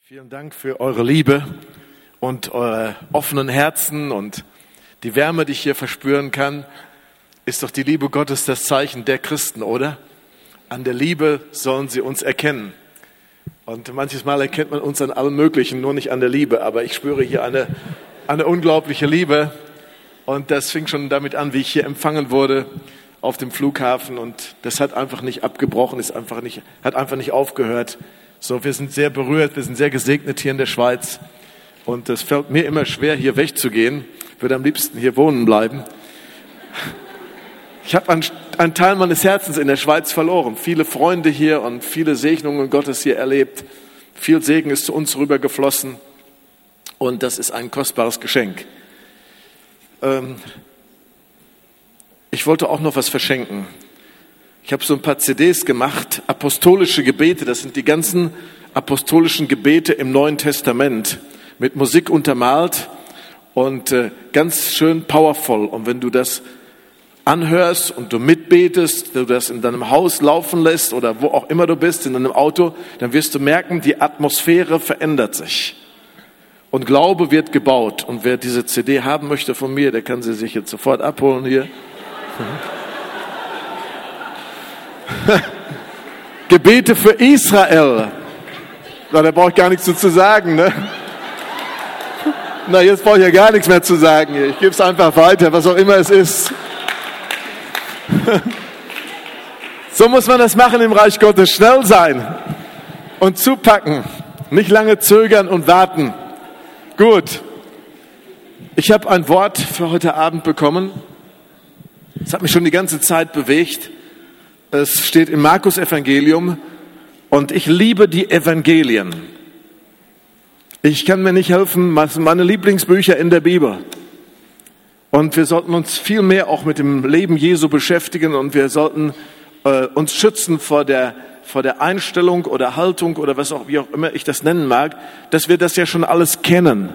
Vielen Dank für eure Liebe und eure offenen Herzen und die Wärme, die ich hier verspüren kann. Ist doch die Liebe Gottes das Zeichen der Christen, oder? An der Liebe sollen sie uns erkennen. Und manches Mal erkennt man uns an allem Möglichen, nur nicht an der Liebe. Aber ich spüre hier eine unglaubliche Liebe. Und das fing schon damit an, wie ich hier empfangen wurde auf dem Flughafen. Und das hat einfach nicht abgebrochen, hat einfach nicht aufgehört. So, wir sind sehr berührt, wir sind sehr gesegnet hier in der Schweiz. Und es fällt mir immer schwer, hier wegzugehen. Ich würde am liebsten hier wohnen bleiben. Ich habe einen Teil meines Herzens in der Schweiz verloren. Viele Freunde hier und viele Segnungen Gottes hier erlebt. Viel Segen ist zu uns rübergeflossen. Und das ist ein kostbares Geschenk. Ich wollte auch noch was verschenken. Ich habe so ein paar CDs gemacht, apostolische Gebete, das sind die ganzen apostolischen Gebete im Neuen Testament, mit Musik untermalt und ganz schön powerful. Und wenn du das anhörst und du mitbetest, du das in deinem Haus laufen lässt oder wo auch immer du bist, in deinem Auto, dann wirst du merken, die Atmosphäre verändert sich. Und Glaube wird gebaut. Und wer diese CD haben möchte von mir, der kann sie sich jetzt sofort abholen hier. Gebete für Israel. Na, da brauche ich gar nichts zu sagen, ne? Na, jetzt brauche ich ja gar nichts mehr zu sagen hier. Ich gebe es einfach weiter, was auch immer es ist. So muss man das machen im Reich Gottes. Schnell sein und zupacken. Nicht lange zögern und warten. Gut. Ich habe ein Wort für heute Abend bekommen. Es hat mich schon die ganze Zeit bewegt. Es steht im Markus-Evangelium und ich liebe die Evangelien. Ich kann mir nicht helfen, das sind meine Lieblingsbücher in der Bibel. Und wir sollten uns viel mehr auch mit dem Leben Jesu beschäftigen und wir sollten uns schützen vor der Einstellung oder Haltung oder wie auch immer ich das nennen mag, dass wir das ja schon alles kennen.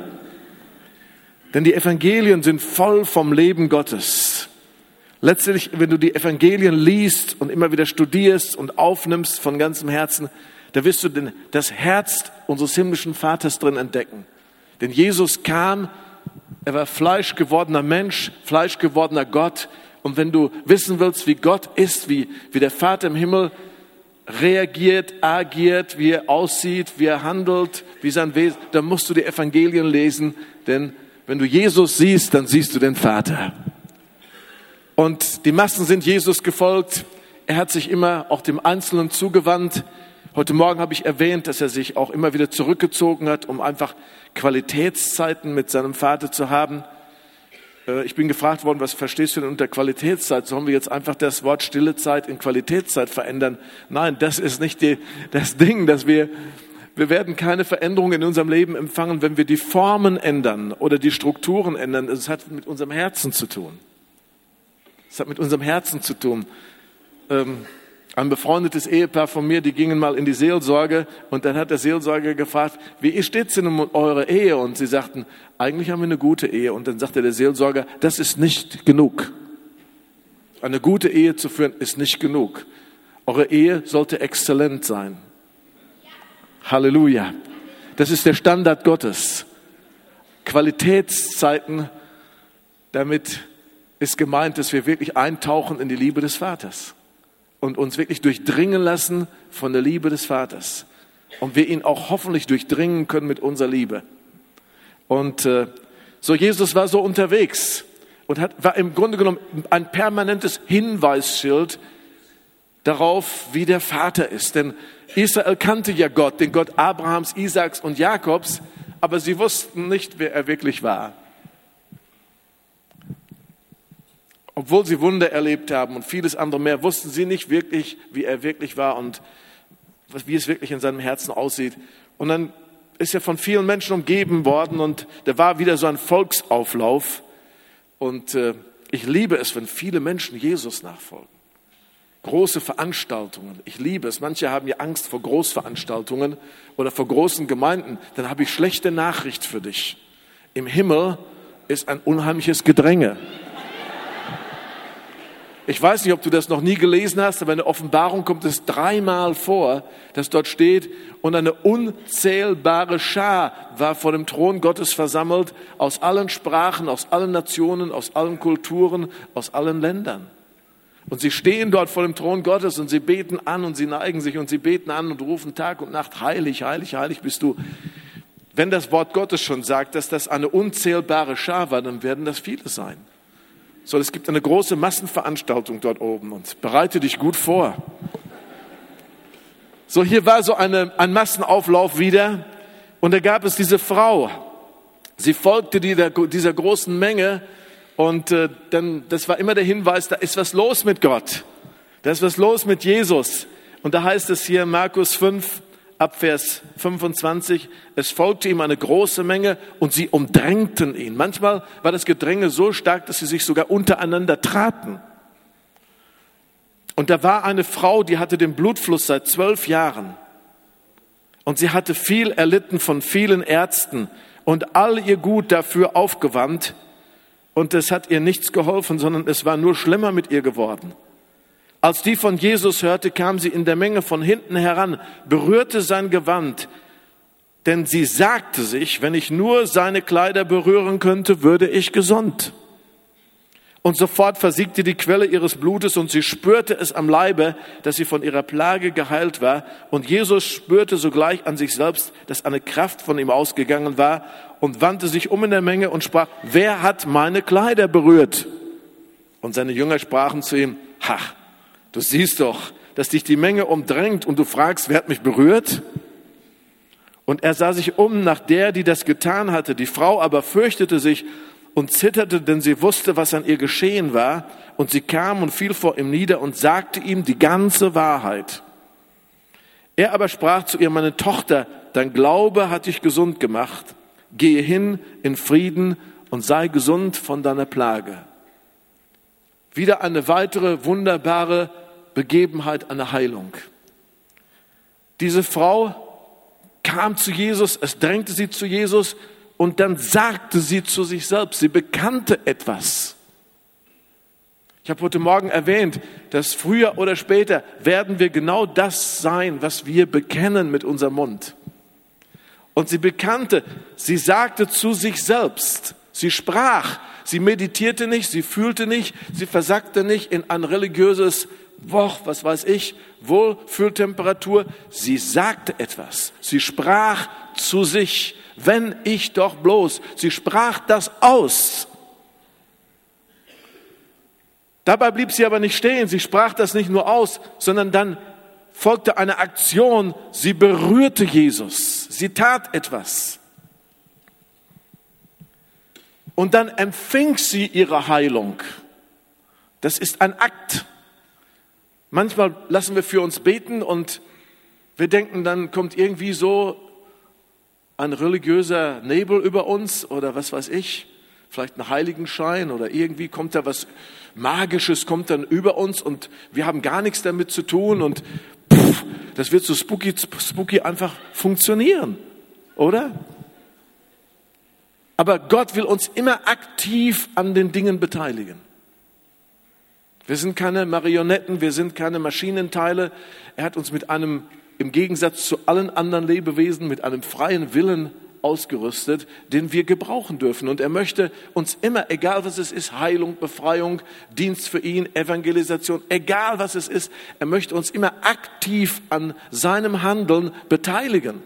Denn die Evangelien sind voll vom Leben Gottes. Letztlich, wenn du die Evangelien liest und immer wieder studierst und aufnimmst von ganzem Herzen, da wirst du das Herz unseres himmlischen Vaters drin entdecken. Denn Jesus kam, er war fleischgewordener Mensch, fleischgewordener Gott. Und wenn du wissen willst, wie Gott ist, wie der Vater im Himmel reagiert, agiert, wie er aussieht, wie er handelt, wie sein Wesen, dann musst du die Evangelien lesen. Denn wenn du Jesus siehst, dann siehst du den Vater. Und die Massen sind Jesus gefolgt. Er hat sich immer auch dem Einzelnen zugewandt. Heute Morgen habe ich erwähnt, dass er sich auch immer wieder zurückgezogen hat, um einfach Qualitätszeiten mit seinem Vater zu haben. Ich bin gefragt worden, was verstehst du denn unter Qualitätszeit? Sollen wir jetzt einfach das Wort stille Zeit in Qualitätszeit verändern? Nein, das ist nicht das Ding, dass wir werden keine Veränderung in unserem Leben empfangen, wenn wir die Formen ändern oder die Strukturen ändern. Es hat mit unserem Herzen zu tun. Es hat mit unserem Herzen zu tun. Ein befreundetes Ehepaar von mir, die gingen mal in die Seelsorge und dann hat der Seelsorger gefragt, wie steht's denn um eure Ehe? Und sie sagten, eigentlich haben wir eine gute Ehe. Und dann sagte der Seelsorger, das ist nicht genug. Eine gute Ehe zu führen ist nicht genug. Eure Ehe sollte exzellent sein. Halleluja. Das ist der Standard Gottes. Qualitätszeiten, damit ist gemeint, dass wir wirklich eintauchen in die Liebe des Vaters und uns wirklich durchdringen lassen von der Liebe des Vaters. Und wir ihn auch hoffentlich durchdringen können mit unserer Liebe. Und so Jesus war so unterwegs und war im Grunde genommen ein permanentes Hinweisschild darauf, wie der Vater ist. Denn Israel kannte ja Gott, den Gott Abrahams, Isaaks und Jakobs, aber sie wussten nicht, wer er wirklich war. Obwohl sie Wunder erlebt haben und vieles andere mehr, wussten sie nicht wirklich, wie er wirklich war und wie es wirklich in seinem Herzen aussieht. Und dann ist er von vielen Menschen umgeben worden und da war wieder so ein Volksauflauf. Und ich liebe es, wenn viele Menschen Jesus nachfolgen. Große Veranstaltungen, ich liebe es. Manche haben ja Angst vor Großveranstaltungen oder vor großen Gemeinden. Dann habe ich schlechte Nachricht für dich. Im Himmel ist ein unheimliches Gedränge. Ich weiß nicht, ob du das noch nie gelesen hast, aber in der Offenbarung kommt es 3-mal vor, dass dort steht, und eine unzählbare Schar war vor dem Thron Gottes versammelt, aus allen Sprachen, aus allen Nationen, aus allen Kulturen, aus allen Ländern. Und sie stehen dort vor dem Thron Gottes und sie beten an und sie neigen sich und sie beten an und rufen Tag und Nacht, heilig, heilig, heilig bist du. Wenn das Wort Gottes schon sagt, dass das eine unzählbare Schar war, dann werden das viele sein. So, es gibt eine große Massenveranstaltung dort oben und bereite dich gut vor. So, hier war so ein Massenauflauf wieder und da gab es diese Frau. Sie folgte dieser großen Menge und das war immer der Hinweis, da ist was los mit Gott. Da ist was los mit Jesus. Und da heißt es hier in Markus 5, ab Vers 25, es folgte ihm eine große Menge und sie umdrängten ihn. Manchmal war das Gedränge so stark, dass sie sich sogar untereinander traten. Und da war eine Frau, die hatte den Blutfluss seit 12 Jahren. Und sie hatte viel erlitten von vielen Ärzten und all ihr Gut dafür aufgewandt. Und es hat ihr nichts geholfen, sondern es war nur schlimmer mit ihr geworden. Als die von Jesus hörte, kam sie in der Menge von hinten heran, berührte sein Gewand, denn sie sagte sich, wenn ich nur seine Kleider berühren könnte, würde ich gesund. Und sofort versiegte die Quelle ihres Blutes und sie spürte es am Leibe, dass sie von ihrer Plage geheilt war. Und Jesus spürte sogleich an sich selbst, dass eine Kraft von ihm ausgegangen war und wandte sich um in der Menge und sprach, wer hat meine Kleider berührt? Und seine Jünger sprachen zu ihm, du siehst doch, dass dich die Menge umdrängt und du fragst, wer hat mich berührt? Und er sah sich um nach der, die das getan hatte. Die Frau aber fürchtete sich und zitterte, denn sie wusste, was an ihr geschehen war. Und sie kam und fiel vor ihm nieder und sagte ihm die ganze Wahrheit. Er aber sprach zu ihr, meine Tochter, dein Glaube hat dich gesund gemacht. Gehe hin in Frieden und sei gesund von deiner Plage. Wieder eine weitere wunderbare Begebenheit, eine Heilung. Diese Frau kam zu Jesus, es drängte sie zu Jesus und dann sagte sie zu sich selbst, sie bekannte etwas. Ich habe heute Morgen erwähnt, dass früher oder später werden wir genau das sein, was wir bekennen mit unserem Mund. Und sie bekannte, sie sagte zu sich selbst, sie sprach, sie meditierte nicht, sie fühlte nicht, sie versackte nicht in ein religiöses, was weiß ich, Wohlfühltemperatur. Sie sagte etwas, sie sprach zu sich, wenn ich doch bloß, sie sprach das aus. Dabei blieb sie aber nicht stehen, sie sprach das nicht nur aus, sondern dann folgte eine Aktion, sie berührte Jesus, sie tat etwas. Und dann empfing sie ihre Heilung. Das ist ein Akt. Manchmal lassen wir für uns beten und wir denken, dann kommt irgendwie so ein religiöser Nebel über uns oder was weiß ich, vielleicht ein Heiligenschein oder irgendwie kommt da was Magisches, kommt dann über uns und wir haben gar nichts damit zu tun und das wird so spooky einfach funktionieren, oder? Aber Gott will uns immer aktiv an den Dingen beteiligen. Wir sind keine Marionetten, wir sind keine Maschinenteile. Er hat uns mit einem, im Gegensatz zu allen anderen Lebewesen, mit einem freien Willen ausgerüstet, den wir gebrauchen dürfen. Und er möchte uns immer, egal was es ist, Heilung, Befreiung, Dienst für ihn, Evangelisation, egal was es ist, er möchte uns immer aktiv an seinem Handeln beteiligen.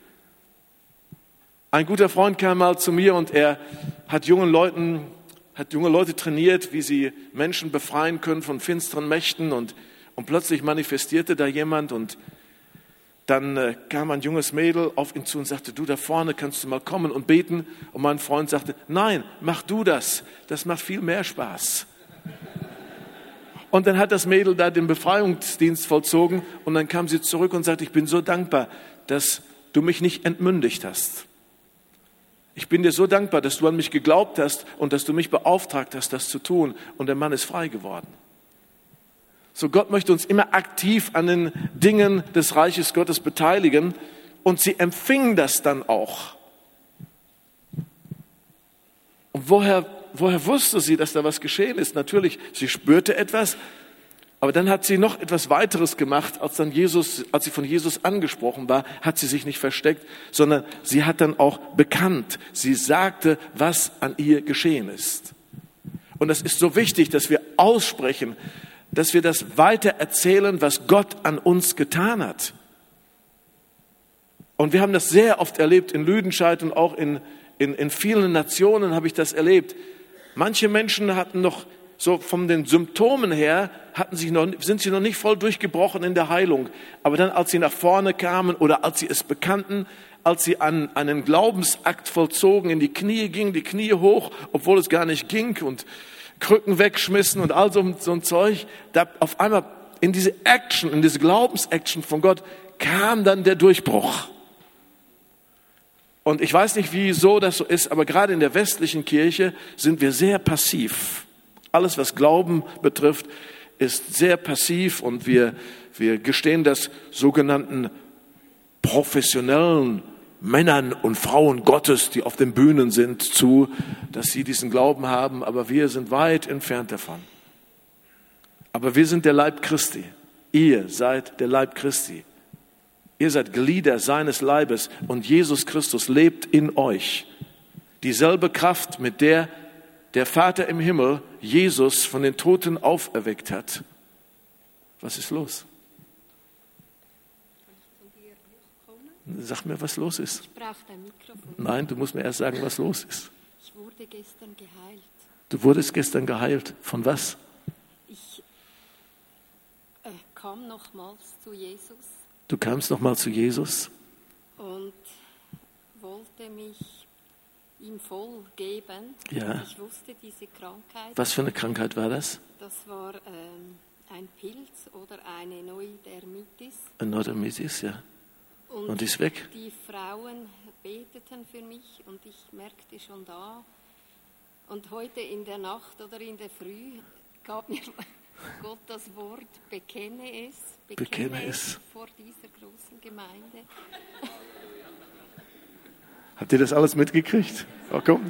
Ein guter Freund kam mal zu mir und er hat junge Leute trainiert, wie sie Menschen befreien können von finsteren Mächten und plötzlich manifestierte da jemand und dann kam ein junges Mädel auf ihn zu und sagte, du da vorne kannst du mal kommen und beten. Und mein Freund sagte, nein, mach du das macht viel mehr Spaß. Und dann hat das Mädel da den Befreiungsdienst vollzogen und dann kam sie zurück und sagte, ich bin so dankbar, dass du mich nicht entmündigt hast. Ich bin dir so dankbar, dass du an mich geglaubt hast und dass du mich beauftragt hast, das zu tun. Und der Mann ist frei geworden. So, Gott möchte uns immer aktiv an den Dingen des Reiches Gottes beteiligen. Und sie empfingen das dann auch. Und woher woher wusste sie, dass da was geschehen ist? Natürlich, sie spürte etwas, aber dann hat sie noch etwas weiteres gemacht, als sie von Jesus angesprochen war, hat sie sich nicht versteckt, sondern sie hat dann auch bekannt. Sie sagte, was an ihr geschehen ist. Und das ist so wichtig, dass wir aussprechen, dass wir das weiter erzählen, was Gott an uns getan hat. Und wir haben das sehr oft erlebt in Lüdenscheid und auch in vielen Nationen habe ich das erlebt. Manche Menschen hatten noch so von den Symptomen her, sind sie noch nicht voll durchgebrochen in der Heilung. Aber dann, als sie nach vorne kamen oder als sie es bekannten, als sie einen Glaubensakt vollzogen, in die Knie gingen, die Knie hoch, obwohl es gar nicht ging und Krücken wegschmissen und all so ein Zeug, da auf einmal in diese Action, in diese Glaubensaction von Gott kam dann der Durchbruch. Und ich weiß nicht, wieso das so ist, aber gerade in der westlichen Kirche sind wir sehr passiv. Alles, was Glauben betrifft, ist sehr passiv und wir gestehen das sogenannten professionellen Männern und Frauen Gottes, die auf den Bühnen sind, zu, dass sie diesen Glauben haben, aber wir sind weit entfernt davon. Aber wir sind der Leib Christi. Ihr seid der Leib Christi. Ihr seid Glieder seines Leibes und Jesus Christus lebt in euch. Dieselbe Kraft, mit der der Vater im Himmel Jesus von den Toten auferweckt hat. Was ist los? Sag mir, was los ist. Ich brauche dein Mikrofon. Nein, du musst mir erst sagen, was los ist. Ich wurde gestern geheilt. Du wurdest gestern geheilt. Von was? Ich kam nochmals zu Jesus. Du kamst nochmal zu Jesus? Und wollte mich ihm voll geben. Ja. Ich wusste diese Krankheit. Was für eine Krankheit war das? Das war ein Pilz oder eine Neurodermitis. Eine Neurodermitis, ja. Und die ist weg? Die Frauen beteten für mich und ich merkte schon da. Und heute in der Nacht oder in der Früh gab mir Gott das Wort, bekenne es vor dieser großen Gemeinde. Habt ihr das alles mitgekriegt? Oh, komm.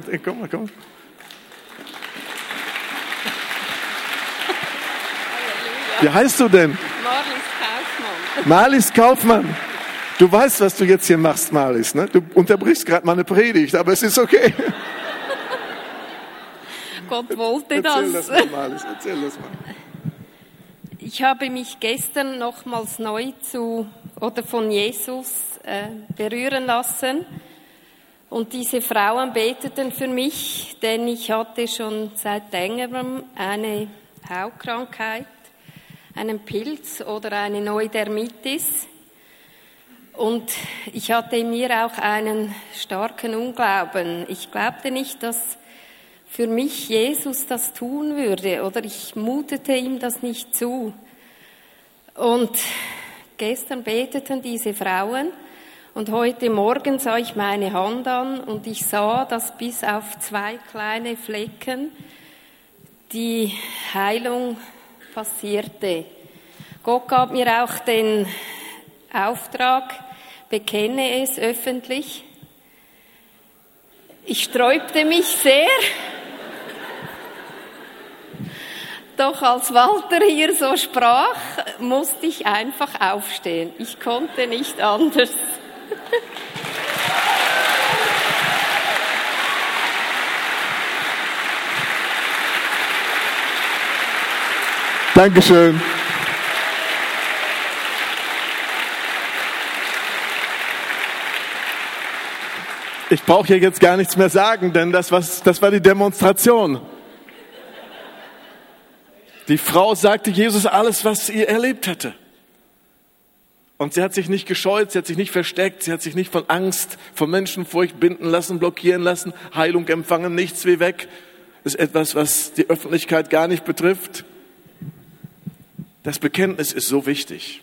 Wie heißt du denn? Marlies Kaufmann. Marlies Kaufmann. Du weißt, was du jetzt hier machst, Marlies, ne? Du unterbrichst gerade meine Predigt, aber es ist okay. Gott wollte das. Erzähl das mal, Marlies, erzähl das mal. Ich habe mich gestern nochmals neu von Jesus berühren lassen. Und diese Frauen beteten für mich, denn ich hatte schon seit längerem eine Hautkrankheit, einen Pilz oder eine Neurodermitis. Und ich hatte in mir auch einen starken Unglauben. Ich glaubte nicht, dass für mich Jesus das tun würde, oder ich mutete ihm das nicht zu. Und gestern beteten diese Frauen und heute Morgen sah ich meine Hand an und ich sah, dass bis auf 2 kleine Flecken die Heilung passierte. Gott gab mir auch den Auftrag, bekenne es öffentlich. Ich sträubte mich sehr. Doch als Walter hier so sprach, musste ich einfach aufstehen. Ich konnte nicht anders. Dankeschön. Ich brauche hier jetzt gar nichts mehr sagen, denn das war die Demonstration. Die Frau sagte Jesus alles, was sie erlebt hatte. Und sie hat sich nicht gescheut, sie hat sich nicht versteckt, sie hat sich nicht von Angst, von Menschenfurcht binden lassen, blockieren lassen, Heilung empfangen, nichts wie weg. Das ist etwas, was die Öffentlichkeit gar nicht betrifft. Das Bekenntnis ist so wichtig.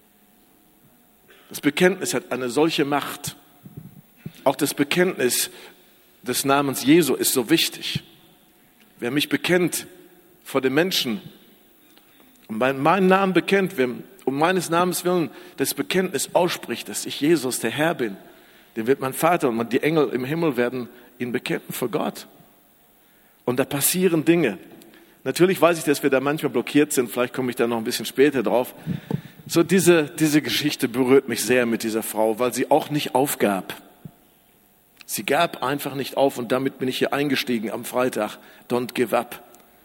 Das Bekenntnis hat eine solche Macht. Auch das Bekenntnis des Namens Jesu ist so wichtig. Wer mich bekennt vor den Menschen und meinen Namen bekennt, wer um meines Namens willen das Bekenntnis ausspricht, dass ich Jesus, der Herr bin, den wird mein Vater und die Engel im Himmel werden ihn bekennen vor Gott. Und da passieren Dinge. Natürlich weiß ich, dass wir da manchmal blockiert sind. Vielleicht komme ich da noch ein bisschen später drauf. So diese Geschichte berührt mich sehr mit dieser Frau, weil sie auch nicht aufgab. Sie gab einfach nicht auf und damit bin ich hier eingestiegen am Freitag. Don't give up.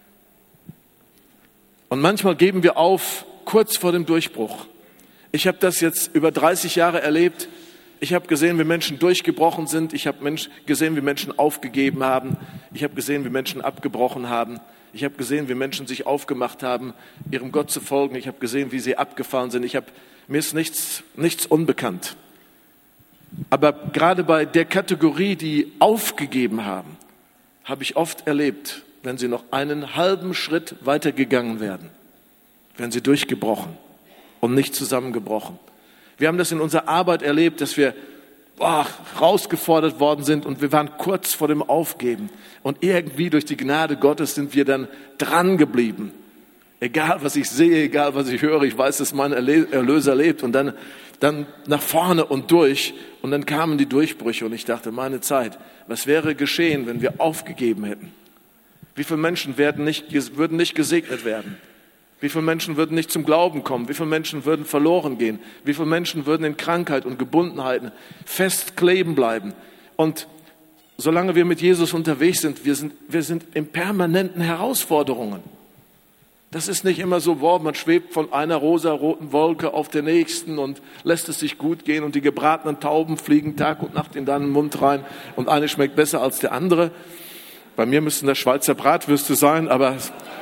Und manchmal geben wir auf kurz vor dem Durchbruch. Ich habe das jetzt über 30 Jahre erlebt. Ich habe gesehen, wie Menschen durchgebrochen sind. Ich habe gesehen, wie Menschen aufgegeben haben. Ich habe gesehen, wie Menschen abgebrochen haben. Ich habe gesehen, wie Menschen sich aufgemacht haben, ihrem Gott zu folgen. Ich habe gesehen, wie sie abgefahren sind. Mir ist nichts unbekannt. Aber gerade bei der Kategorie, die aufgegeben haben, habe ich oft erlebt, wenn sie noch einen halben Schritt weitergegangen wären, wären sie durchgebrochen und nicht zusammengebrochen. Wir haben das in unserer Arbeit erlebt, dass wir herausgefordert worden sind und wir waren kurz vor dem Aufgeben. Und irgendwie durch die Gnade Gottes sind wir dann dran geblieben. Egal, was ich sehe, egal, was ich höre, ich weiß, dass mein Erlöser lebt. Und dann nach vorne und durch. Und dann kamen die Durchbrüche und ich dachte, meine Zeit, was wäre geschehen, wenn wir aufgegeben hätten? Wie viele Menschen würden nicht gesegnet werden? Wie viele Menschen würden nicht zum Glauben kommen? Wie viele Menschen würden verloren gehen? Wie viele Menschen würden in Krankheit und Gebundenheiten festkleben bleiben? Und solange wir mit Jesus unterwegs sind, wir sind in permanenten Herausforderungen. Das ist nicht immer so, man schwebt von einer rosaroten Wolke auf der nächsten und lässt es sich gut gehen und die gebratenen Tauben fliegen Tag und Nacht in deinen Mund rein und eine schmeckt besser als der andere. Bei mir müssten das Schweizer Bratwürste sein, aber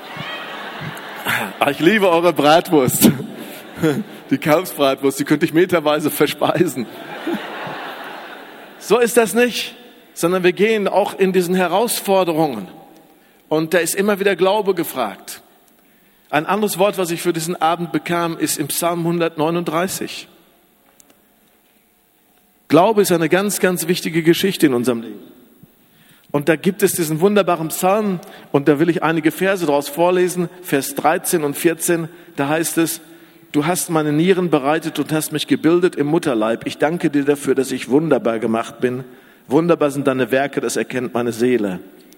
ich liebe eure Bratwurst. Die Kalbsbratwurst, die könnte ich meterweise verspeisen. So ist das nicht, sondern wir gehen auch in diesen Herausforderungen. Und da ist immer wieder Glaube gefragt. Ein anderes Wort, was ich für diesen Abend bekam, ist im Psalm 139. Glaube ist eine ganz, ganz wichtige Geschichte in unserem Leben. Und da gibt es diesen wunderbaren Psalm, und da will ich einige Verse daraus vorlesen, Vers 13 und 14, da heißt es, du hast meine Nieren bereitet und hast mich gebildet im Mutterleib. Ich danke dir dafür, dass ich wunderbar gemacht bin. Wunderbar sind deine Werke, das erkennt meine Seele.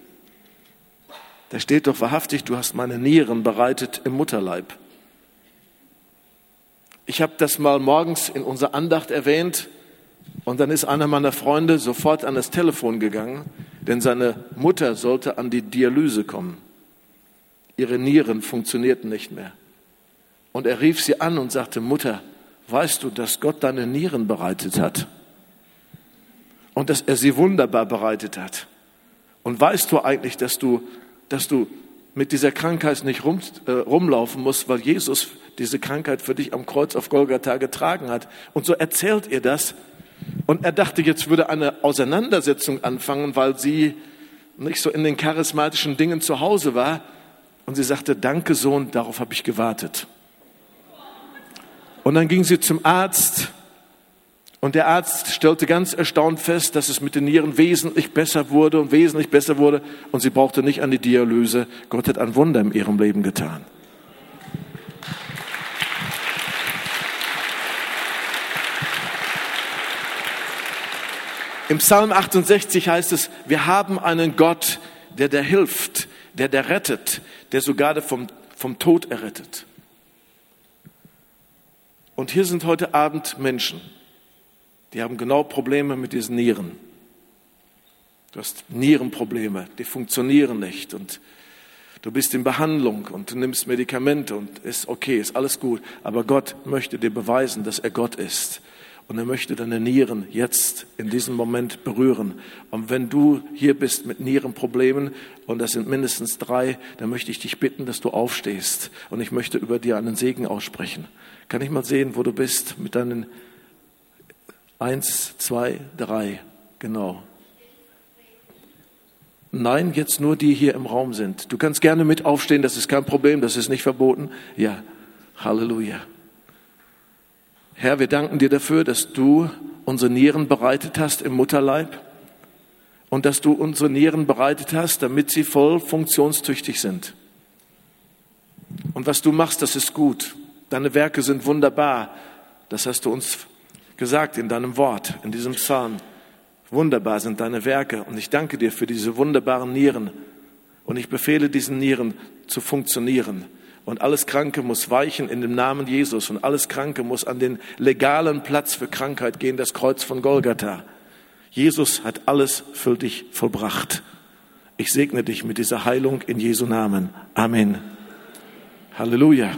Da steht doch wahrhaftig, du hast meine Nieren bereitet im Mutterleib. Ich habe das mal morgens in unserer Andacht erwähnt und dann ist einer meiner Freunde sofort an das Telefon gegangen, denn seine Mutter sollte an die Dialyse kommen. Ihre Nieren funktionierten nicht mehr. Und er rief sie an und sagte, Mutter, weißt du, dass Gott deine Nieren bereitet hat? Und dass er sie wunderbar bereitet hat? Und weißt du eigentlich, dass du mit dieser Krankheit nicht rumlaufen musst, weil Jesus diese Krankheit für dich am Kreuz auf Golgatha getragen hat? Und so erzählt ihr das. Und er dachte, jetzt würde eine Auseinandersetzung anfangen, weil sie nicht so in den charismatischen Dingen zu Hause war. Und sie sagte, danke Sohn, darauf habe ich gewartet. Und dann ging sie zum Arzt und der Arzt stellte ganz erstaunt fest, dass es mit den Nieren wesentlich besser wurde und sie brauchte nicht an die Dialyse. Gott hat ein Wunder in ihrem Leben getan. Im Psalm 68 heißt es, wir haben einen Gott, der hilft, der rettet, der sogar vom Tod errettet. Und hier sind heute Abend Menschen, die haben genau Probleme mit diesen Nieren. Du hast Nierenprobleme, die funktionieren nicht und du bist in Behandlung und du nimmst Medikamente und ist okay, ist alles gut. Aber Gott möchte dir beweisen, dass er Gott ist. Und er möchte deine Nieren jetzt in diesem Moment berühren. Und wenn du hier bist mit Nierenproblemen, und das sind mindestens 3, dann möchte ich dich bitten, dass du aufstehst. Und ich möchte über dir einen Segen aussprechen. Kann ich mal sehen, wo du bist mit deinen 1, 2, 3, genau. Nein, jetzt nur die hier im Raum sind. Du kannst gerne mit aufstehen, das ist kein Problem, das ist nicht verboten. Ja, Halleluja. Herr, wir danken dir dafür, dass du unsere Nieren bereitet hast im Mutterleib und dass du unsere Nieren bereitet hast, damit sie voll funktionstüchtig sind. Und was du machst, das ist gut. Deine Werke sind wunderbar. Das hast du uns gesagt in deinem Wort, in diesem Psalm. Wunderbar sind deine Werke und ich danke dir für diese wunderbaren Nieren. Und ich befehle diesen Nieren zu funktionieren. Und alles Kranke muss weichen in dem Namen Jesus. Und alles Kranke muss an den legalen Platz für Krankheit gehen, das Kreuz von Golgatha. Jesus hat alles für dich vollbracht. Ich segne dich mit dieser Heilung in Jesu Namen. Amen. Halleluja.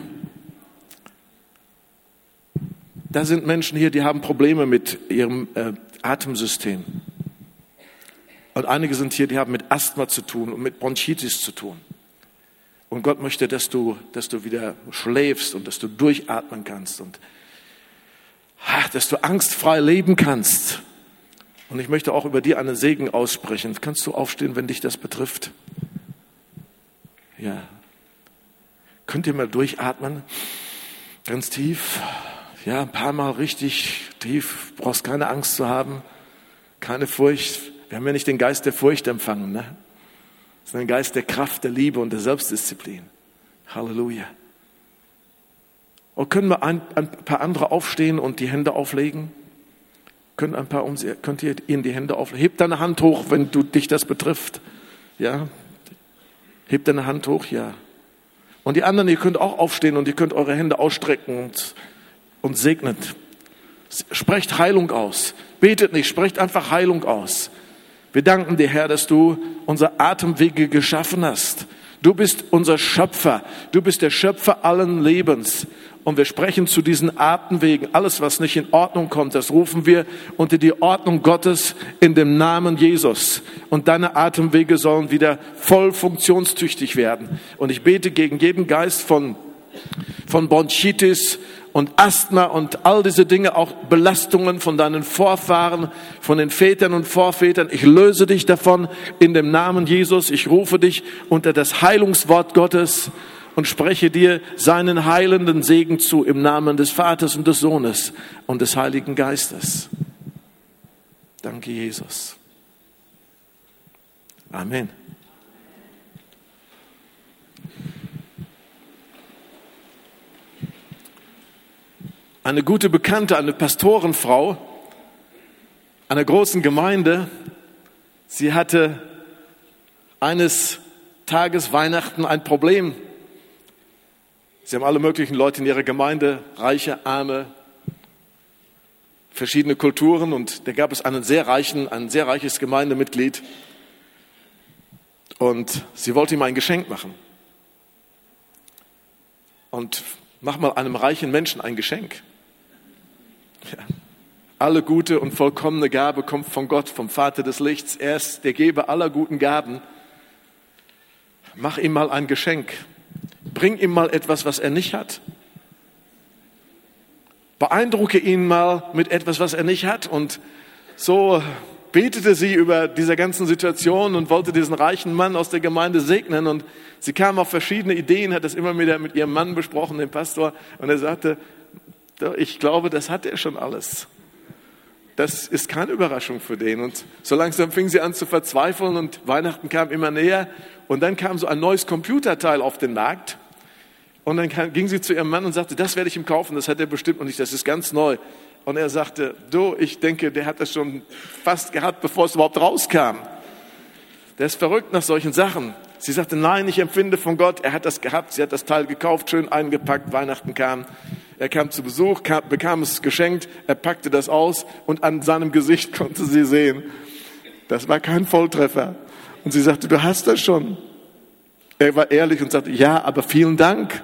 Da sind Menschen hier, die haben Probleme mit ihrem Atemsystem. Und einige sind hier, die haben mit Asthma zu tun und mit Bronchitis zu tun. Und Gott möchte, dass du wieder schläfst und dass du durchatmen kannst und dass du angstfrei leben kannst. Und ich möchte auch über dir einen Segen aussprechen. Kannst du aufstehen, wenn dich das betrifft? Ja. Könnt ihr mal durchatmen? Ganz tief. Ja, ein paar Mal richtig tief. Du brauchst keine Angst zu haben. Keine Furcht. Wir haben ja nicht den Geist der Furcht empfangen, ne? Sondern den Geist der Kraft, der Liebe und der Selbstdisziplin. Halleluja. Und können wir ein paar andere aufstehen und die Hände auflegen? Könnt ihr ihnen die Hände auflegen? Heb deine Hand hoch, wenn dich das betrifft. Ja? Heb deine Hand hoch, ja. Und die anderen, ihr könnt auch aufstehen und ihr könnt eure Hände ausstrecken und segnet. Sprecht Heilung aus. Betet nicht, sprecht einfach Heilung aus. Wir danken dir, Herr, dass du unsere Atemwege geschaffen hast. Du bist unser Schöpfer. Du bist der Schöpfer allen Lebens. Und wir sprechen zu diesen Atemwegen. Alles, was nicht in Ordnung kommt, das rufen wir unter die Ordnung Gottes in dem Namen Jesus. Und deine Atemwege sollen wieder voll funktionstüchtig werden. Und ich bete gegen jeden Geist von Bronchitis und Asthma und all diese Dinge, auch Belastungen von deinen Vorfahren, von den Vätern und Vorvätern. Ich löse dich davon in dem Namen Jesus. Ich rufe dich unter das Heilungswort Gottes und spreche dir seinen heilenden Segen zu im Namen des Vaters und des Sohnes und des Heiligen Geistes. Danke, Jesus. Amen. Eine gute Bekannte, eine Pastorenfrau einer großen Gemeinde, sie hatte eines Tages Weihnachten ein Problem. Sie haben alle möglichen Leute in ihrer Gemeinde, Reiche, Arme, verschiedene Kulturen, und da gab es ein sehr reiches Gemeindemitglied, und sie wollte ihm ein Geschenk machen. Und mach mal einem reichen Menschen ein Geschenk. Ja. Alle gute und vollkommene Gabe kommt von Gott, vom Vater des Lichts. Er ist der Geber aller guten Gaben. Mach ihm mal ein Geschenk. Bring ihm mal etwas, was er nicht hat. Beeindrucke ihn mal mit etwas, was er nicht hat. Und so betete sie über diese ganzen Situationen und wollte diesen reichen Mann aus der Gemeinde segnen. Und sie kam auf verschiedene Ideen, hat das immer wieder mit ihrem Mann besprochen, dem Pastor. Und er sagte, ich glaube, das hat er schon alles. Das ist keine Überraschung für den. Und so langsam fing sie an zu verzweifeln und Weihnachten kam immer näher. Und dann kam so ein neues Computerteil auf den Markt. Und dann ging sie zu ihrem Mann und sagte, das werde ich ihm kaufen, das hat er bestimmt und das ist ganz neu. Und er sagte, ich denke, der hat das schon fast gehabt, bevor es überhaupt rauskam. Der ist verrückt nach solchen Sachen. Sie sagte, nein, ich empfinde von Gott, er hat das gehabt, sie hat das Teil gekauft, schön eingepackt, Weihnachten kam. Er kam zu Besuch, bekam es geschenkt, er packte das aus und an seinem Gesicht konnte sie sehen, das war kein Volltreffer. Und sie sagte, du hast das schon. Er war ehrlich und sagte, ja, aber vielen Dank.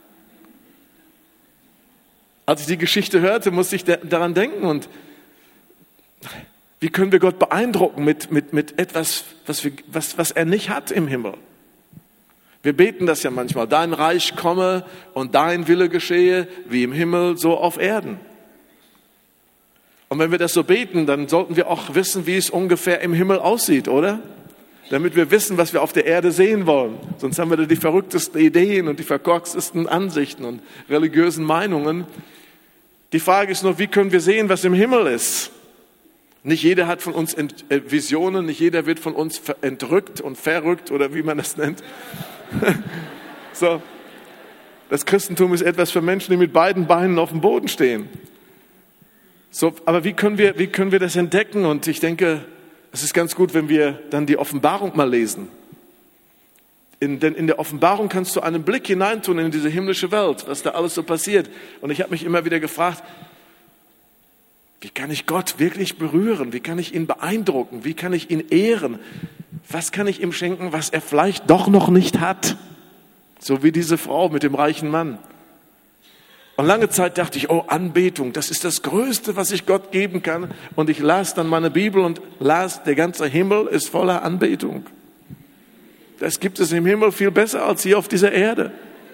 Als ich die Geschichte hörte, musste ich daran denken, und wie können wir Gott beeindrucken mit etwas, was er nicht hat im Himmel? Wir beten das ja manchmal, dein Reich komme und dein Wille geschehe, wie im Himmel, so auf Erden. Und wenn wir das so beten, dann sollten wir auch wissen, wie es ungefähr im Himmel aussieht, oder? Damit wir wissen, was wir auf der Erde sehen wollen. Sonst haben wir da die verrücktesten Ideen und die verkorkstesten Ansichten und religiösen Meinungen. Die Frage ist nur, wie können wir sehen, was im Himmel ist? Nicht jeder hat von uns Visionen, nicht jeder wird von uns entrückt und verrückt oder wie man das nennt. So. Das Christentum ist etwas für Menschen, die mit beiden Beinen auf dem Boden stehen. So, aber wie können wir das entdecken? Und ich denke, es ist ganz gut, wenn wir dann die Offenbarung mal lesen. Denn in der Offenbarung kannst du einen Blick hineintun in diese himmlische Welt, was da alles so passiert. Und ich habe mich immer wieder gefragt, wie kann ich Gott wirklich berühren? Wie kann ich ihn beeindrucken? Wie kann ich ihn ehren? Was kann ich ihm schenken, was er vielleicht doch noch nicht hat? So wie diese Frau mit dem reichen Mann. Und lange Zeit dachte ich, oh, Anbetung, das ist das Größte, was ich Gott geben kann. Und ich las dann meine Bibel und las, der ganze Himmel ist voller Anbetung. Das gibt es im Himmel viel besser als hier auf dieser Erde.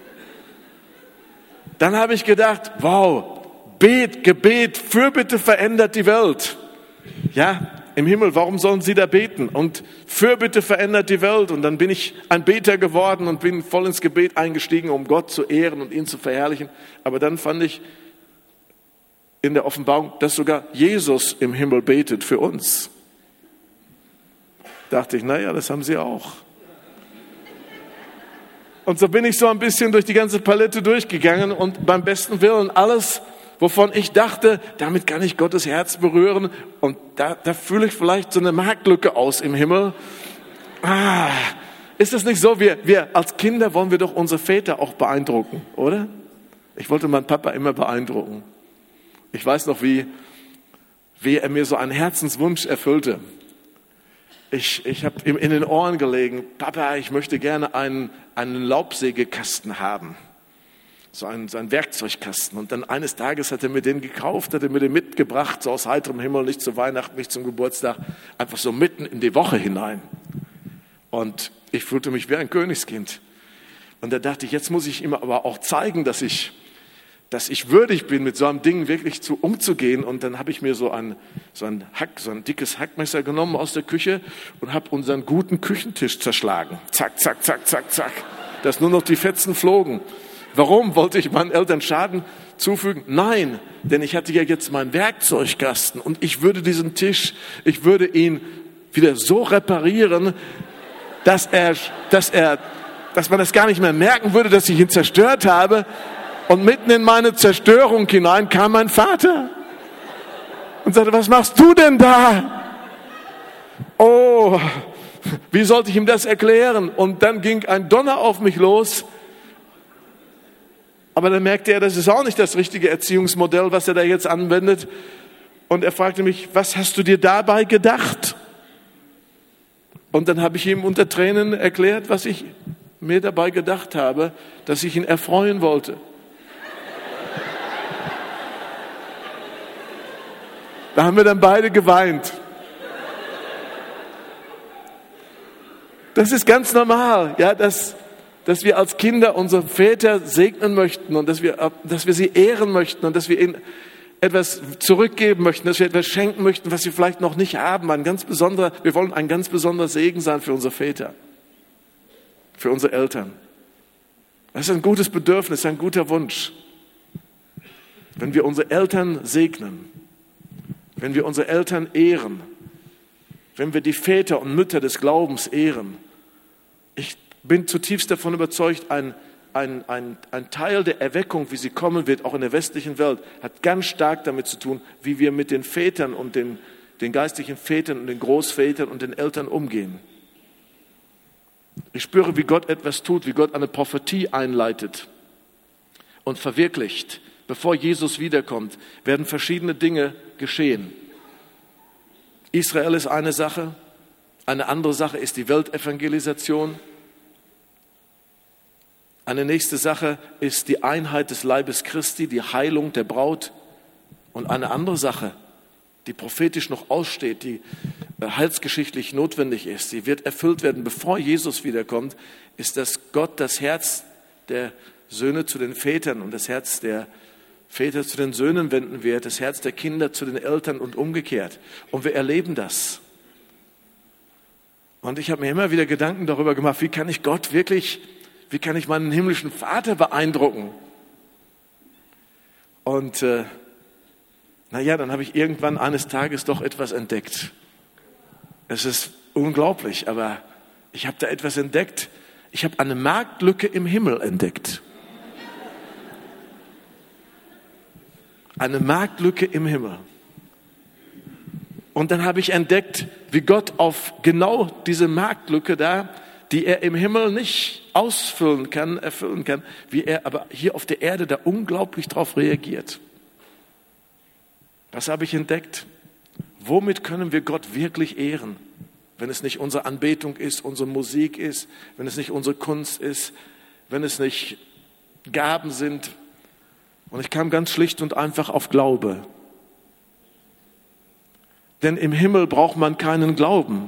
Dann habe ich gedacht, wow, Gebet, Fürbitte verändert die Welt. Ja, im Himmel, warum sollen sie da beten? Und Fürbitte verändert die Welt. Und dann bin ich ein Beter geworden und bin voll ins Gebet eingestiegen, um Gott zu ehren und ihn zu verherrlichen. Aber dann fand ich in der Offenbarung, dass sogar Jesus im Himmel betet für uns. Dachte ich, naja, das haben sie auch. Und so bin ich so ein bisschen durch die ganze Palette durchgegangen und beim besten Willen alles, wovon ich dachte, damit kann ich Gottes Herz berühren. Und da fühle ich vielleicht so eine Marktlücke aus im Himmel. Ist es nicht so, wir als Kinder wollen wir doch unsere Väter auch beeindrucken, oder? Ich wollte meinen Papa immer beeindrucken. Ich weiß noch, wie er mir so einen Herzenswunsch erfüllte. Ich habe ihm in den Ohren gelegen, Papa, ich möchte gerne einen Laubsägekasten haben. So ein Werkzeugkasten. Und dann eines Tages hat er mir den gekauft, hat er mir den mitgebracht, so aus heiterem Himmel, nicht zu Weihnachten, nicht zum Geburtstag, einfach so mitten in die Woche hinein. Und ich fühlte mich wie ein Königskind. Und da dachte ich, jetzt muss ich ihm aber auch zeigen, dass ich würdig bin, mit so einem Ding wirklich umzugehen. Und dann habe ich mir so ein dickes Hackmesser genommen aus der Küche und habe unseren guten Küchentisch zerschlagen. Zack, zack, zack, zack, zack. Dass nur noch die Fetzen flogen. Warum? Wollte ich meinen Eltern Schaden zufügen? Nein, denn ich hatte ja jetzt meinen Werkzeugkasten und ich würde diesen Tisch, ich würde ihn wieder so reparieren, dass man das gar nicht mehr merken würde, dass ich ihn zerstört habe. Und mitten in meine Zerstörung hinein kam mein Vater und sagte, was machst du denn da? Oh, wie sollte ich ihm das erklären? Und dann ging ein Donner auf mich los. Aber dann merkte er, das ist auch nicht das richtige Erziehungsmodell, was er da jetzt anwendet. Und er fragte mich, was hast du dir dabei gedacht? Und dann habe ich ihm unter Tränen erklärt, was ich mir dabei gedacht habe, dass ich ihn erfreuen wollte. Da haben wir dann beide geweint. Das ist ganz normal, ja, dass wir als Kinder unsere Väter segnen möchten und dass wir sie ehren möchten und dass wir ihnen etwas zurückgeben möchten, dass wir etwas schenken möchten, was sie vielleicht noch nicht haben. Wir wollen ein ganz besonderer Segen sein für unsere Väter, für unsere Eltern. Das ist ein gutes Bedürfnis, ein guter Wunsch. Wenn wir unsere Eltern segnen, wenn wir unsere Eltern ehren, wenn wir die Väter und Mütter des Glaubens ehren, ich bin zutiefst davon überzeugt, ein Teil der Erweckung, wie sie kommen wird, auch in der westlichen Welt, hat ganz stark damit zu tun, wie wir mit den Vätern und den geistlichen Vätern und den Großvätern und den Eltern umgehen. Ich spüre, wie Gott etwas tut, wie Gott eine Prophetie einleitet und verwirklicht. Bevor Jesus wiederkommt, werden verschiedene Dinge geschehen. Israel ist eine Sache, eine andere Sache ist die Weltevangelisation. Eine nächste Sache ist die Einheit des Leibes Christi, die Heilung der Braut. Und eine andere Sache, die prophetisch noch aussteht, die heilsgeschichtlich notwendig ist, sie wird erfüllt werden, bevor Jesus wiederkommt, ist, dass Gott das Herz der Söhne zu den Vätern und das Herz der Väter zu den Söhnen wenden wird, das Herz der Kinder zu den Eltern und umgekehrt. Und wir erleben das. Und ich habe mir immer wieder Gedanken darüber gemacht, wie kann ich meinen himmlischen Vater beeindrucken? Und dann habe ich irgendwann eines Tages doch etwas entdeckt. Es ist unglaublich, aber ich habe da etwas entdeckt. Ich habe eine Marktlücke im Himmel entdeckt. Eine Marktlücke im Himmel. Und dann habe ich entdeckt, wie Gott auf genau diese Marktlücke da die er im Himmel nicht erfüllen kann, wie er aber hier auf der Erde da unglaublich drauf reagiert. Was habe ich entdeckt? Womit können wir Gott wirklich ehren? Wenn es nicht unsere Anbetung ist, unsere Musik ist, wenn es nicht unsere Kunst ist, wenn es nicht Gaben sind. Und ich kam ganz schlicht und einfach auf Glaube. Denn im Himmel braucht man keinen Glauben.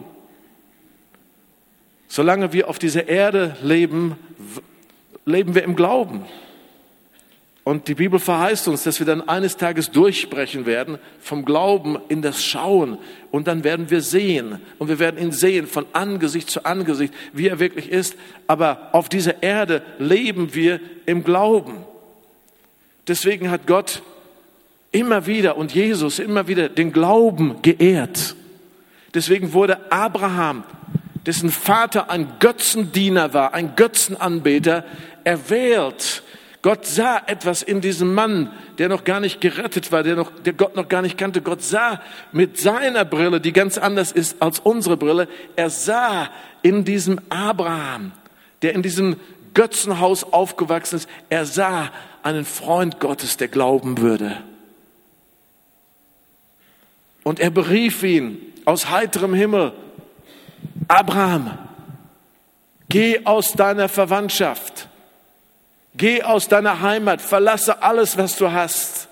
Solange wir auf dieser Erde leben, leben wir im Glauben. Und die Bibel verheißt uns, dass wir dann eines Tages durchbrechen werden, vom Glauben in das Schauen. Und dann werden wir sehen. Und wir werden ihn sehen von Angesicht zu Angesicht, wie er wirklich ist. Aber auf dieser Erde leben wir im Glauben. Deswegen hat Gott immer wieder und Jesus immer wieder den Glauben geehrt. Deswegen wurde Abraham, dessen Vater ein Götzendiener war, ein Götzenanbeter, erwählt. Gott sah etwas in diesem Mann, der noch gar nicht gerettet war, der Gott noch gar nicht kannte. Gott sah mit seiner Brille, die ganz anders ist als unsere Brille, er sah in diesem Abraham, der in diesem Götzenhaus aufgewachsen ist, er sah einen Freund Gottes, der glauben würde. Und er berief ihn aus heiterem Himmel: Abraham, geh aus deiner Verwandtschaft. Geh aus deiner Heimat, verlasse alles, was du hast.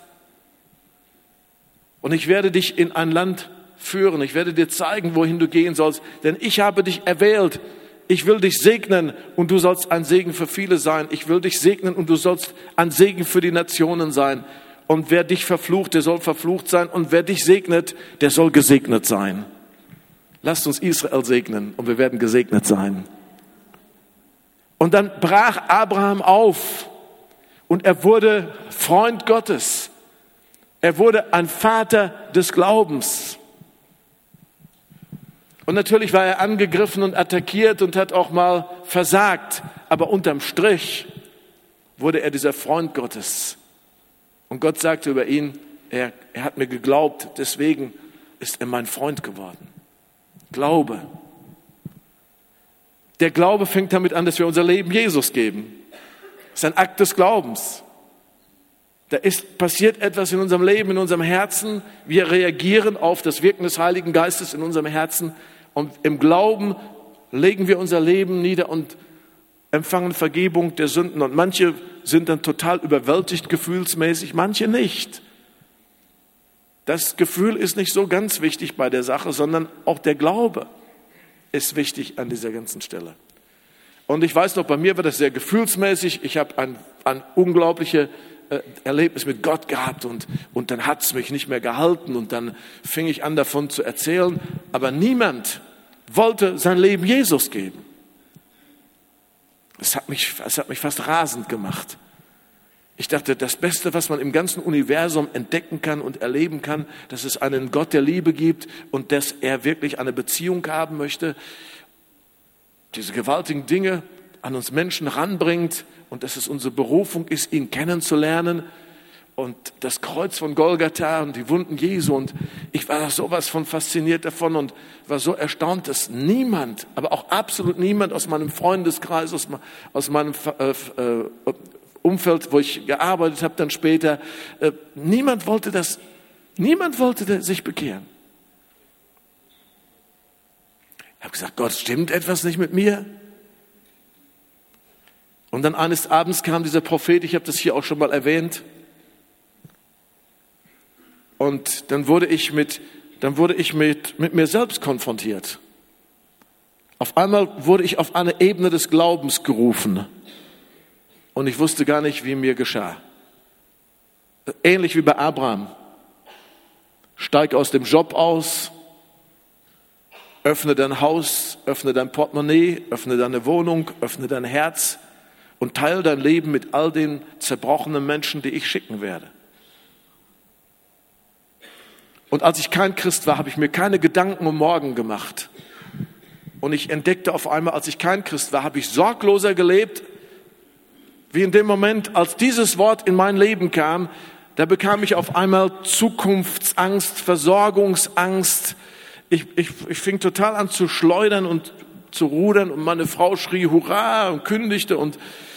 Und ich werde dich in ein Land führen. Ich werde dir zeigen, wohin du gehen sollst. Denn ich habe dich erwählt. Ich will dich segnen und du sollst ein Segen für viele sein. Ich will dich segnen und du sollst ein Segen für die Nationen sein. Und wer dich verflucht, der soll verflucht sein. Und wer dich segnet, der soll gesegnet sein. Lasst uns Israel segnen und wir werden gesegnet sein. Und dann brach Abraham auf und er wurde Freund Gottes. Er wurde ein Vater des Glaubens. Und natürlich war er angegriffen und attackiert und hat auch mal versagt. Aber unterm Strich wurde er dieser Freund Gottes. Und Gott sagte über ihn, er hat mir geglaubt, deswegen ist er mein Freund geworden. Glaube. Der Glaube fängt damit an, dass wir unser Leben Jesus geben. Das ist ein Akt des Glaubens. Passiert etwas in unserem Leben, in unserem Herzen. Wir reagieren auf das Wirken des Heiligen Geistes in unserem Herzen. Und im Glauben legen wir unser Leben nieder und empfangen Vergebung der Sünden. Und manche sind dann total überwältigt gefühlsmäßig, manche nicht. Das Gefühl ist nicht so ganz wichtig bei der Sache, sondern auch der Glaube ist wichtig an dieser ganzen Stelle. Und ich weiß noch, bei mir war das sehr gefühlsmäßig. Ich habe ein unglaubliches Erlebnis mit Gott gehabt und dann hat es mich nicht mehr gehalten und dann fing ich an, davon zu erzählen. Aber niemand wollte sein Leben Jesus geben. Es hat mich fast rasend gemacht. Ich dachte, das Beste, was man im ganzen Universum entdecken kann und erleben kann, dass es einen Gott der Liebe gibt und dass er wirklich eine Beziehung haben möchte, diese gewaltigen Dinge an uns Menschen ranbringt und dass es unsere Berufung ist, ihn kennenzulernen und das Kreuz von Golgatha und die Wunden Jesu. Und ich war sowas von fasziniert davon und war so erstaunt, dass niemand, aber auch absolut niemand aus meinem Freundeskreis, aus meinem Umfeld, wo ich gearbeitet habe, dann später, niemand wollte sich bekehren. Ich habe gesagt, Gott, stimmt etwas nicht mit mir? Und dann eines Abends kam dieser Prophet, ich habe das hier auch schon mal erwähnt, und dann wurde ich mit mir selbst konfrontiert. Auf einmal wurde ich auf eine Ebene des Glaubens gerufen. Und ich wusste gar nicht, wie mir geschah. Ähnlich wie bei Abraham. Steig aus dem Job aus, öffne dein Haus, öffne dein Portemonnaie, öffne deine Wohnung, öffne dein Herz und teile dein Leben mit all den zerbrochenen Menschen, die ich schicken werde. Und als ich kein Christ war, habe ich mir keine Gedanken um morgen gemacht. Und ich entdeckte auf einmal, als ich kein Christ war, habe ich sorgloser gelebt, wie in dem Moment, als dieses Wort in mein Leben kam, da bekam ich auf einmal Zukunftsangst, Versorgungsangst. Ich fing total an zu schleudern und zu rudern und meine Frau schrie Hurra und kündigte und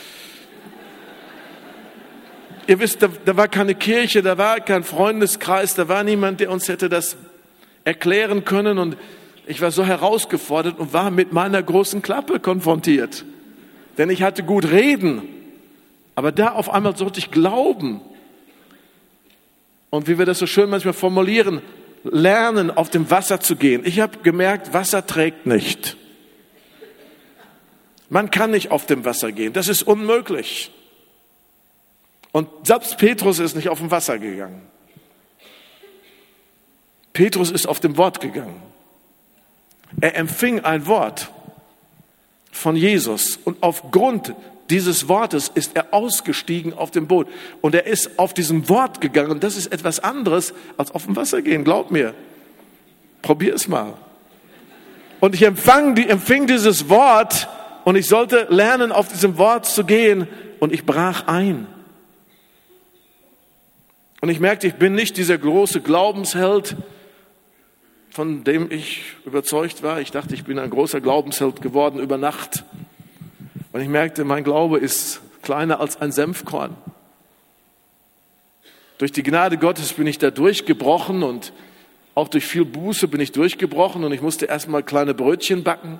ihr wisst, da war keine Kirche, da war kein Freundeskreis, da war niemand, der uns hätte das erklären können und ich war so herausgefordert und war mit meiner großen Klappe konfrontiert. Denn ich hatte gut reden, aber da auf einmal sollte ich glauben. Und wie wir das so schön manchmal formulieren, lernen, auf dem Wasser zu gehen. Ich habe gemerkt, Wasser trägt nicht. Man kann nicht auf dem Wasser gehen, das ist unmöglich. Und selbst Petrus ist nicht auf dem Wasser gegangen. Petrus ist auf dem Wort gegangen. Er empfing ein Wort von Jesus und aufgrund dieses Wortes ist er ausgestiegen auf dem Boot und er ist auf diesem Wort gegangen. Das ist etwas anderes als auf dem Wasser gehen, glaub mir. Probier es mal. Und ich empfing dieses Wort und ich sollte lernen, auf diesem Wort zu gehen und ich brach ein. Und ich merkte, ich bin nicht dieser große Glaubensheld, von dem ich überzeugt war. Ich dachte, ich bin ein großer Glaubensheld geworden über Nacht. Und ich merkte, mein Glaube ist kleiner als ein Senfkorn. Durch die Gnade Gottes bin ich da durchgebrochen und auch durch viel Buße bin ich durchgebrochen und ich musste erstmal kleine Brötchen backen.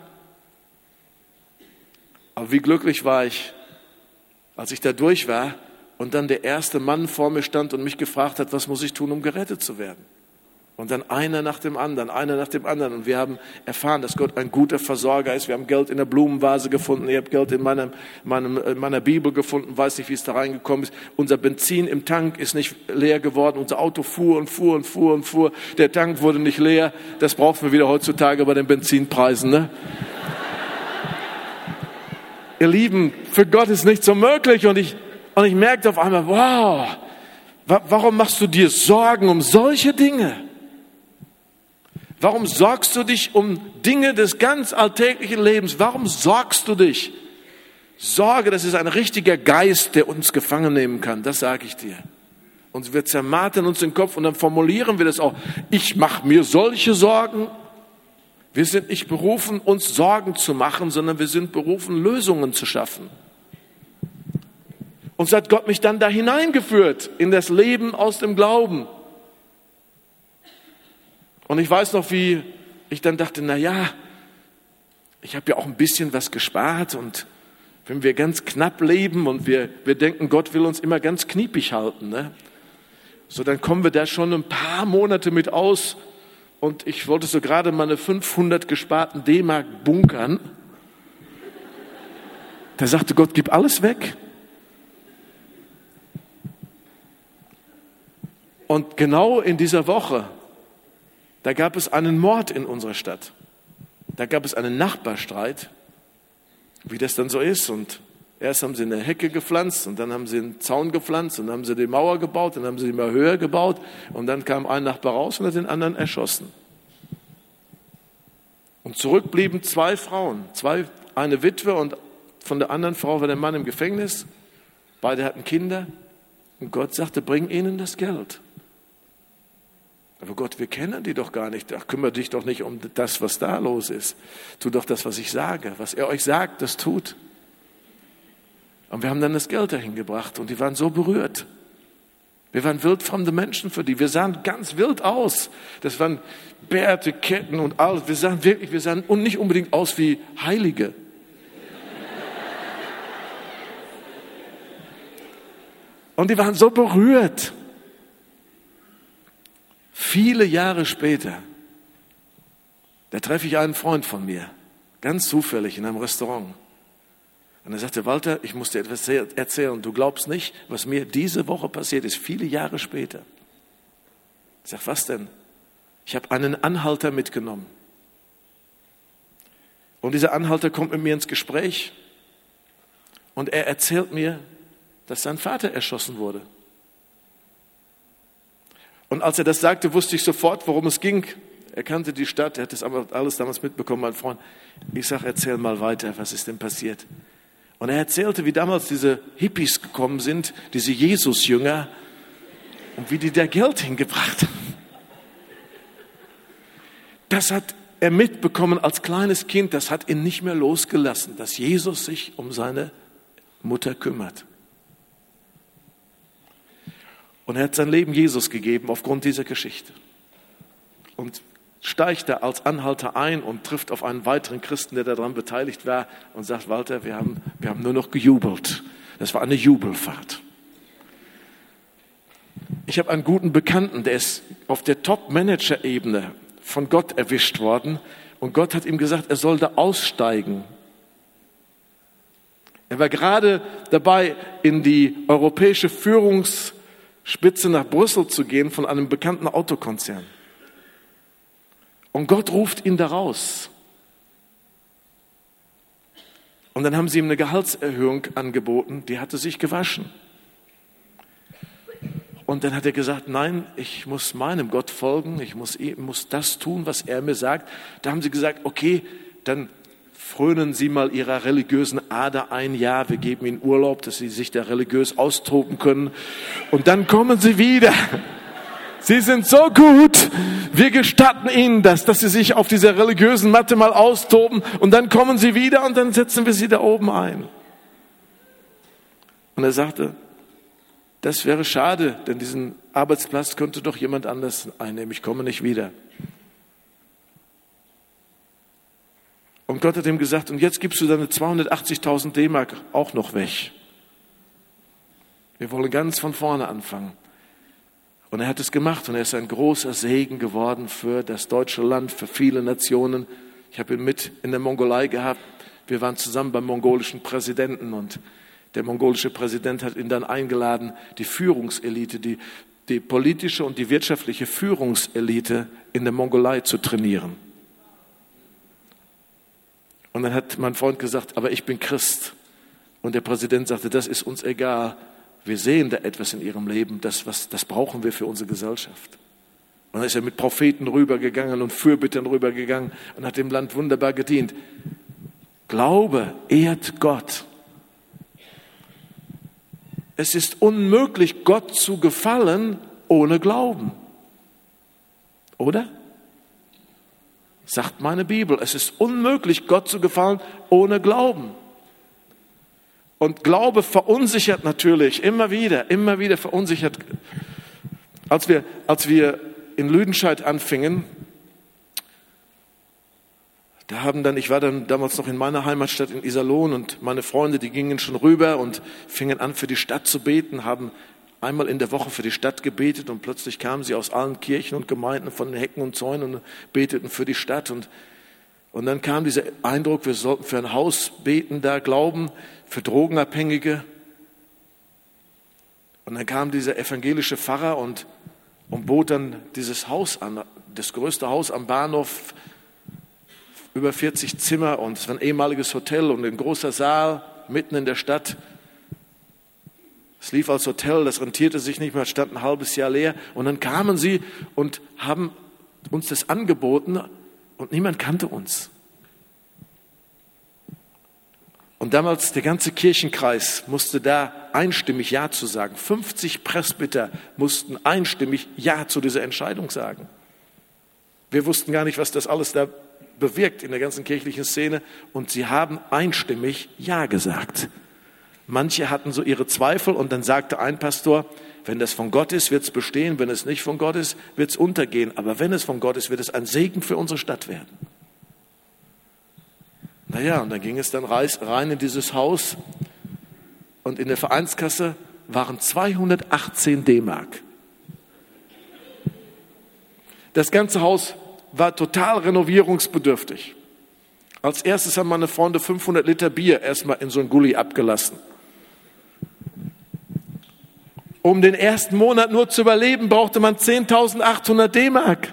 Aber wie glücklich war ich, als ich da durch war und dann der erste Mann vor mir stand und mich gefragt hat, was muss ich tun, um gerettet zu werden? Und dann einer nach dem anderen. Und wir haben erfahren, dass Gott ein guter Versorger ist. Wir haben Geld in der Blumenvase gefunden. Ich habe Geld in meiner Bibel gefunden. Weiß nicht, wie es da reingekommen ist. Unser Benzin im Tank ist nicht leer geworden. Unser Auto fuhr. Der Tank wurde nicht leer. Das brauchen wir wieder heutzutage bei den Benzinpreisen, ne? Ihr Lieben, für Gott ist nichts unmöglich. Und ich merkte auf einmal, wow, warum machst du dir Sorgen um solche Dinge? Warum sorgst du dich um Dinge des ganz alltäglichen Lebens? Warum sorgst du dich? Sorge, das ist ein richtiger Geist, der uns gefangen nehmen kann, das sage ich dir. Und wir zermartern uns den Kopf und dann formulieren wir das auch. Ich mache mir solche Sorgen. Wir sind nicht berufen, uns Sorgen zu machen, sondern wir sind berufen, Lösungen zu schaffen. Und so hat Gott mich dann da hineingeführt in das Leben aus dem Glauben. Und ich weiß noch, wie ich dann dachte, ich habe ja auch ein bisschen was gespart und wenn wir ganz knapp leben und wir denken, Gott will uns immer ganz kniepig halten, ne? So, dann kommen wir da schon ein paar Monate mit aus und ich wollte so gerade meine 500 gesparten D-Mark bunkern. Da sagte Gott, gib alles weg. Und genau in dieser Woche, da gab es einen Mord in unserer Stadt. Da gab es einen Nachbarstreit, wie das dann so ist. Und erst haben sie eine Hecke gepflanzt und dann haben sie einen Zaun gepflanzt und dann haben sie die Mauer gebaut, dann haben sie die immer höher gebaut und dann kam ein Nachbar raus und hat den anderen erschossen. Und zurück blieben 2 Frauen, eine Witwe und von der anderen Frau war der Mann im Gefängnis. Beide hatten Kinder und Gott sagte, bring ihnen das Geld. Aber Gott, wir kennen die doch gar nicht. Ach, kümmere dich doch nicht um das, was da los ist. Tu doch das, was ich sage. Was er euch sagt, das tut. Und wir haben dann das Geld dahin gebracht und die waren so berührt. Wir waren wildfremde Menschen für die. Wir sahen ganz wild aus. Das waren Bärte, Ketten und alles. Wir sahen nicht unbedingt aus wie Heilige. Und die waren so berührt. Viele Jahre später, da treffe ich einen Freund von mir, ganz zufällig in einem Restaurant. Und er sagte, Walter, ich muss dir etwas erzählen. Du glaubst nicht, was mir diese Woche passiert ist, viele Jahre später. Ich sage, was denn? Ich habe einen Anhalter mitgenommen. Und dieser Anhalter kommt mit mir ins Gespräch und er erzählt mir, dass sein Vater erschossen wurde. Und als er das sagte, wusste ich sofort, worum es ging. Er kannte die Stadt, er hat das alles damals mitbekommen, mein Freund. Ich sage, erzähl mal weiter, was ist denn passiert? Und er erzählte, wie damals diese Hippies gekommen sind, diese Jesus-Jünger, und wie die da Geld hingebracht haben. Das hat er mitbekommen als kleines Kind, das hat ihn nicht mehr losgelassen, dass Jesus sich um seine Mutter kümmert. Und er hat sein Leben Jesus gegeben aufgrund dieser Geschichte. Und steigt da als Anhalter ein und trifft auf einen weiteren Christen, der daran beteiligt war und sagt, Walter, wir haben nur noch gejubelt. Das war eine Jubelfahrt. Ich habe einen guten Bekannten, der ist auf der Top-Manager-Ebene von Gott erwischt worden und Gott hat ihm gesagt, er soll da aussteigen. Er war gerade dabei, in die europäische Führungsspitze nach Brüssel zu gehen von einem bekannten Autokonzern. Und Gott ruft ihn da raus. Und dann haben sie ihm eine Gehaltserhöhung angeboten, die hatte sich gewaschen. Und dann hat er gesagt, nein, ich muss meinem Gott folgen, ich muss das tun, was er mir sagt. Da haben sie gesagt, okay, dann frönen Sie mal Ihrer religiösen Ader ein Jahr, wir geben Ihnen Urlaub, dass Sie sich da religiös austoben können. Und dann kommen Sie wieder. Sie sind so gut, wir gestatten Ihnen das, dass Sie sich auf dieser religiösen Matte mal austoben und dann kommen Sie wieder und dann setzen wir Sie da oben ein. Und er sagte, das wäre schade, denn diesen Arbeitsplatz könnte doch jemand anders einnehmen. Ich komme nicht wieder. Und Gott hat ihm gesagt, und jetzt gibst du deine 280.000 D-Mark auch noch weg. Wir wollen ganz von vorne anfangen. Und er hat es gemacht und er ist ein großer Segen geworden für das deutsche Land, für viele Nationen. Ich habe ihn mit in der Mongolei gehabt. Wir waren zusammen beim mongolischen Präsidenten und der mongolische Präsident hat ihn dann eingeladen, die Führungselite, die politische und die wirtschaftliche Führungselite in der Mongolei zu trainieren. Und dann hat mein Freund gesagt, aber ich bin Christ. Und der Präsident sagte, das ist uns egal. Wir sehen da etwas in ihrem Leben, das brauchen wir für unsere Gesellschaft. Und dann ist er mit Propheten rübergegangen und Fürbittern rübergegangen und hat dem Land wunderbar gedient. Glaube ehrt Gott. Es ist unmöglich, Gott zu gefallen ohne Glauben. Oder? Sagt meine Bibel, es ist unmöglich, Gott zu gefallen ohne Glauben. Und Glaube verunsichert natürlich immer wieder verunsichert. Als wir in Lüdenscheid anfingen, ich war dann damals noch in meiner Heimatstadt in Iserlohn und meine Freunde, die gingen schon rüber und fingen an für die Stadt zu beten, haben einmal in der Woche für die Stadt gebetet und plötzlich kamen sie aus allen Kirchen und Gemeinden von den Hecken und Zäunen und beteten für die Stadt und dann kam dieser Eindruck, wir sollten für ein Haus beten, da glauben, für Drogenabhängige. Und dann kam dieser evangelische Pfarrer und bot dann dieses Haus an, das größte Haus am Bahnhof, über 40 Zimmer und es war ein ehemaliges Hotel und ein großer Saal mitten in der Stadt. Es lief als Hotel, das rentierte sich nicht mehr, stand ein halbes Jahr leer. Und dann kamen sie und haben uns das angeboten und niemand kannte uns. Und damals der ganze Kirchenkreis musste da einstimmig Ja zu sagen. 50 Presbyter mussten einstimmig Ja zu dieser Entscheidung sagen. Wir wussten gar nicht, was das alles da bewirkt in der ganzen kirchlichen Szene. Und sie haben einstimmig Ja gesagt. Manche hatten so ihre Zweifel und dann sagte ein Pastor, wenn das von Gott ist, wird es bestehen. Wenn es nicht von Gott ist, wird es untergehen. Aber wenn es von Gott ist, wird es ein Segen für unsere Stadt werden. Naja, und dann ging es dann rein in dieses Haus und in der Vereinskasse waren 218 D-Mark. Das ganze Haus war total renovierungsbedürftig. Als erstes haben meine Freunde 500 Liter Bier erstmal in so einen Gully abgelassen. Um den ersten Monat nur zu überleben, brauchte man 10.800 D-Mark.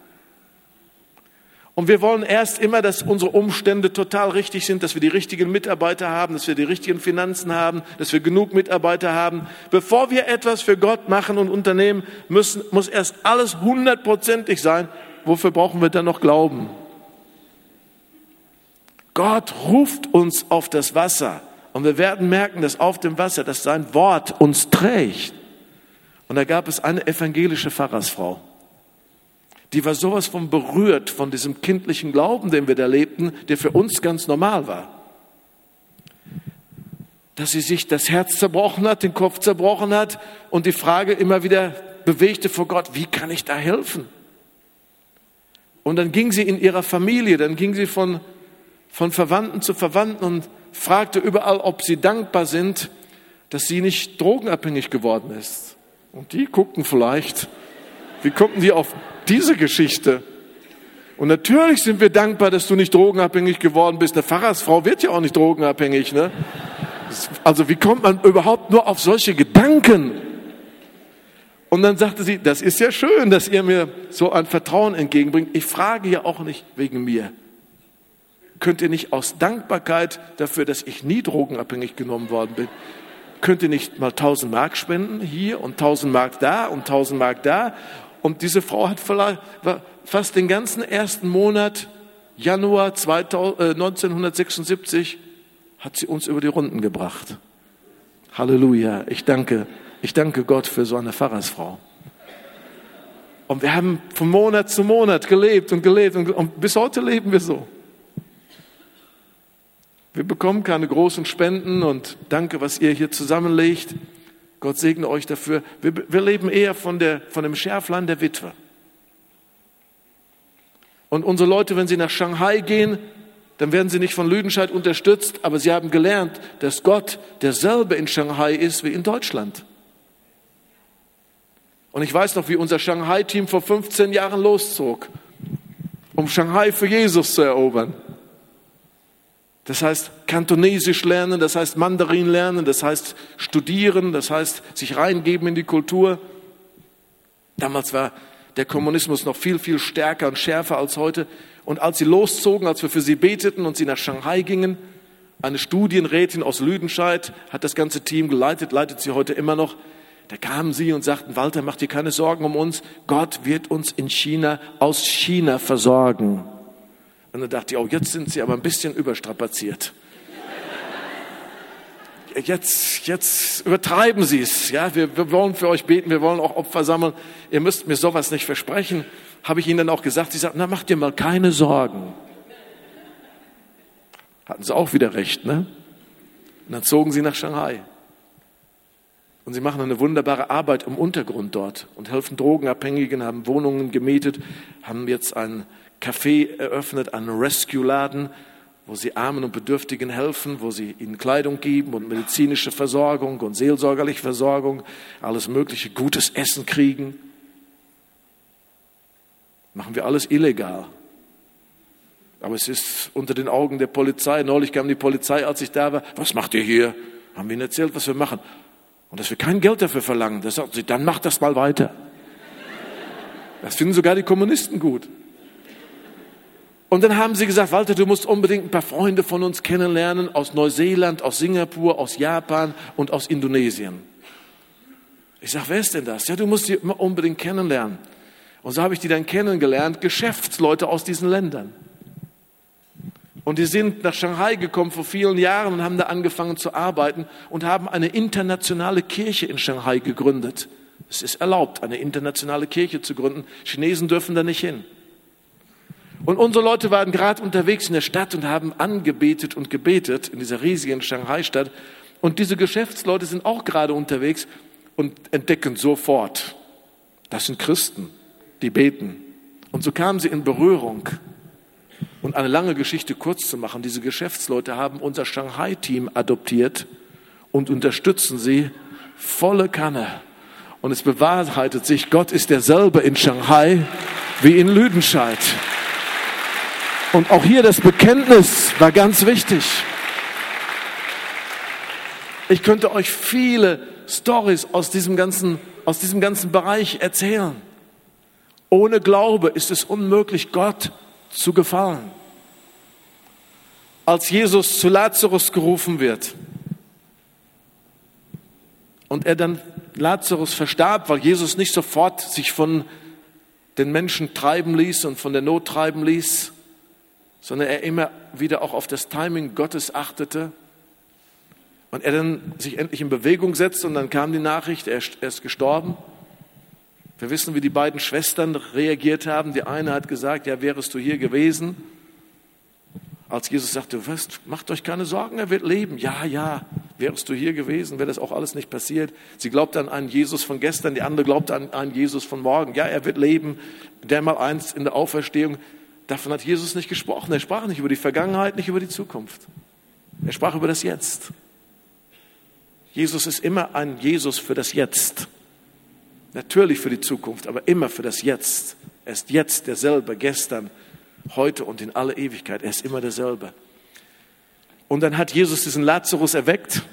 Und wir wollen erst immer, dass unsere Umstände total richtig sind, dass wir die richtigen Mitarbeiter haben, dass wir die richtigen Finanzen haben, dass wir genug Mitarbeiter haben. Bevor wir etwas für Gott machen und unternehmen, muss erst alles 100%ig sein. Wofür brauchen wir dann noch Glauben? Gott ruft uns auf das Wasser und wir werden merken, dass auf dem Wasser, dass sein Wort uns trägt. Und da gab es eine evangelische Pfarrersfrau, die war sowas von berührt von diesem kindlichen Glauben, den wir da lebten, der für uns ganz normal war. Dass sie sich das Herz zerbrochen hat, den Kopf zerbrochen hat und die Frage immer wieder bewegte vor Gott, wie kann ich da helfen? Und dann ging sie in ihrer Familie, dann ging sie von Verwandten zu Verwandten und fragte überall, ob sie dankbar sind, dass sie nicht drogenabhängig geworden ist. Und die guckten vielleicht, wie gucken die auf diese Geschichte? Und natürlich sind wir dankbar, dass du nicht drogenabhängig geworden bist. Eine Pfarrersfrau wird ja auch nicht drogenabhängig, ne? Also wie kommt man überhaupt nur auf solche Gedanken? Und dann sagte sie, das ist ja schön, dass ihr mir so ein Vertrauen entgegenbringt. Ich frage ja auch nicht wegen mir. Könnt ihr nicht aus Dankbarkeit dafür, dass ich nie drogenabhängig genommen worden bin, könnt ihr nicht mal 1000 Mark spenden hier und 1000 Mark da und 1000 Mark da? Und diese Frau hat fast den ganzen ersten Monat, Januar 1976, hat sie uns über die Runden gebracht. Halleluja, ich danke Gott für so eine Pfarrersfrau. Und wir haben von Monat zu Monat gelebt und bis heute leben wir so. Wir bekommen keine großen Spenden und danke, was ihr hier zusammenlegt. Gott segne euch dafür. Wir leben eher von dem Schärflein der Witwe. Und unsere Leute, wenn sie nach Shanghai gehen, dann werden sie nicht von Lüdenscheid unterstützt, aber sie haben gelernt, dass Gott derselbe in Shanghai ist wie in Deutschland. Und ich weiß noch, wie unser Shanghai-Team vor 15 Jahren loszog, um Shanghai für Jesus zu erobern. Das heißt Kantonesisch lernen, das heißt Mandarin lernen, das heißt studieren, das heißt sich reingeben in die Kultur. Damals war der Kommunismus noch viel, viel stärker und schärfer als heute. Und als sie loszogen, als wir für sie beteten und sie nach Shanghai gingen, eine Studienrätin aus Lüdenscheid hat das ganze Team geleitet, leitet sie heute immer noch. Da kamen sie und sagten, Walter, mach dir keine Sorgen um uns. Gott wird uns aus China versorgen. Und dann dachte ich, oh, jetzt sind sie aber ein bisschen überstrapaziert. Jetzt übertreiben sie es. Ja, wir wollen für euch beten, wir wollen auch Opfer sammeln. Ihr müsst mir sowas nicht versprechen. Habe ich ihnen dann auch gesagt. Sie sagten, na, mach dir mal keine Sorgen. Hatten sie auch wieder recht, ne? Und dann zogen sie nach Shanghai. Und sie machen eine wunderbare Arbeit im Untergrund dort und helfen Drogenabhängigen, haben Wohnungen gemietet, haben jetzt ein Café eröffnet, einen Rescue-Laden, wo sie Armen und Bedürftigen helfen, wo sie ihnen Kleidung geben und medizinische Versorgung und seelsorgerliche Versorgung, alles mögliche, gutes Essen kriegen. Machen wir alles illegal. Aber es ist unter den Augen der Polizei. Neulich kam die Polizei, als ich da war. Was macht ihr hier? Haben wir ihnen erzählt, was wir machen. Und dass wir kein Geld dafür verlangen. Da sagten sie, dann macht das mal weiter. Das finden sogar die Kommunisten gut. Und dann haben sie gesagt, Walter, du musst unbedingt ein paar Freunde von uns kennenlernen, aus Neuseeland, aus Singapur, aus Japan und aus Indonesien. Ich sage, wer ist denn das? Ja, du musst die unbedingt kennenlernen. Und so habe ich die dann kennengelernt, Geschäftsleute aus diesen Ländern. Und die sind nach Shanghai gekommen vor vielen Jahren und haben da angefangen zu arbeiten und haben eine internationale Kirche in Shanghai gegründet. Es ist erlaubt, eine internationale Kirche zu gründen. Chinesen dürfen da nicht hin. Und unsere Leute waren gerade unterwegs in der Stadt und haben angebetet und gebetet in dieser riesigen Shanghai-Stadt. Und diese Geschäftsleute sind auch gerade unterwegs und entdecken sofort, das sind Christen, die beten. Und so kamen sie in Berührung. Und eine lange Geschichte kurz zu machen, diese Geschäftsleute haben unser Shanghai-Team adoptiert und unterstützen sie volle Kanne. Und es bewahrheitet sich, Gott ist derselbe in Shanghai wie in Lüdenscheid. Und auch hier das Bekenntnis war ganz wichtig. Ich könnte euch viele Storys aus diesem ganzen Bereich erzählen. Ohne Glaube ist es unmöglich, Gott zu gefallen. Als Jesus zu Lazarus gerufen wird und er dann Lazarus verstarb, weil Jesus nicht sofort sich von den Menschen treiben ließ und von der Not treiben ließ, sondern er immer wieder auch auf das Timing Gottes achtete und er dann sich endlich in Bewegung setzte und dann kam die Nachricht, er ist gestorben. Wir wissen, wie die beiden Schwestern reagiert haben. Die eine hat gesagt, ja, wärest du hier gewesen? Als Jesus sagte, was, macht euch keine Sorgen, er wird leben. Ja, wärst du hier gewesen, wäre das auch alles nicht passiert. Sie glaubte an einen Jesus von gestern, die andere glaubte an einen Jesus von morgen. Ja, er wird leben, dermaleinst in der Auferstehung. Davon hat Jesus nicht gesprochen. Er sprach nicht über die Vergangenheit, nicht über die Zukunft. Er sprach über das Jetzt. Jesus ist immer ein Jesus für das Jetzt. Natürlich für die Zukunft, aber immer für das Jetzt. Er ist jetzt derselbe, gestern, heute und in alle Ewigkeit. Er ist immer derselbe. Und dann hat Jesus diesen Lazarus erweckt.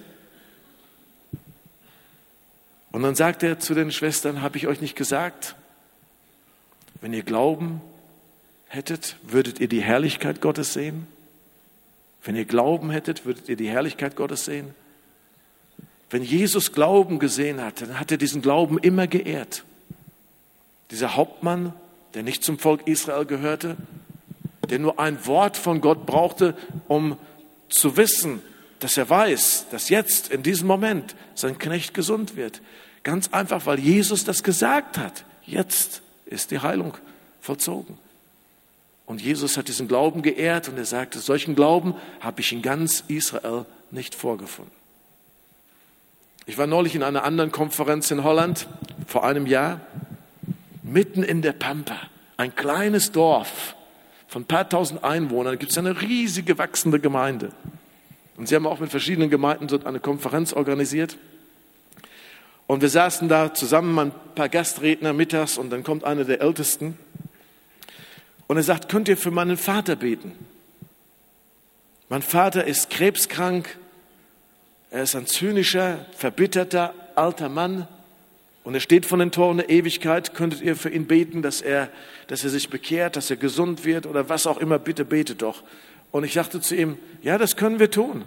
Und dann sagt er zu den Schwestern, habe ich euch nicht gesagt, wenn ihr Glauben hättet, würdet ihr die Herrlichkeit Gottes sehen? Wenn ihr Glauben hättet, würdet ihr die Herrlichkeit Gottes sehen? Wenn Jesus Glauben gesehen hat, dann hat er diesen Glauben immer geehrt. Dieser Hauptmann, der nicht zum Volk Israel gehörte, der nur ein Wort von Gott brauchte, um zu wissen, dass er weiß, dass jetzt in diesem Moment sein Knecht gesund wird. Ganz einfach, weil Jesus das gesagt hat. Jetzt ist die Heilung vollzogen. Und Jesus hat diesen Glauben geehrt und er sagte, solchen Glauben habe ich in ganz Israel nicht vorgefunden. Ich war neulich in einer anderen Konferenz in Holland, vor einem Jahr, mitten in der Pampa, ein kleines Dorf von ein paar tausend Einwohnern, gibt es eine riesige wachsende Gemeinde. Und sie haben auch mit verschiedenen Gemeinden dort eine Konferenz organisiert. Und wir saßen da zusammen, ein paar Gastredner mittags, und dann kommt einer der Ältesten und er sagt, könnt ihr für meinen Vater beten? Mein Vater ist krebskrank, er ist ein zynischer, verbitterter, alter Mann und er steht vor den Toren der Ewigkeit. Könntet ihr für ihn beten, dass er sich bekehrt, dass er gesund wird oder was auch immer, bitte betet doch. Und ich sagte zu ihm, ja, das können wir tun.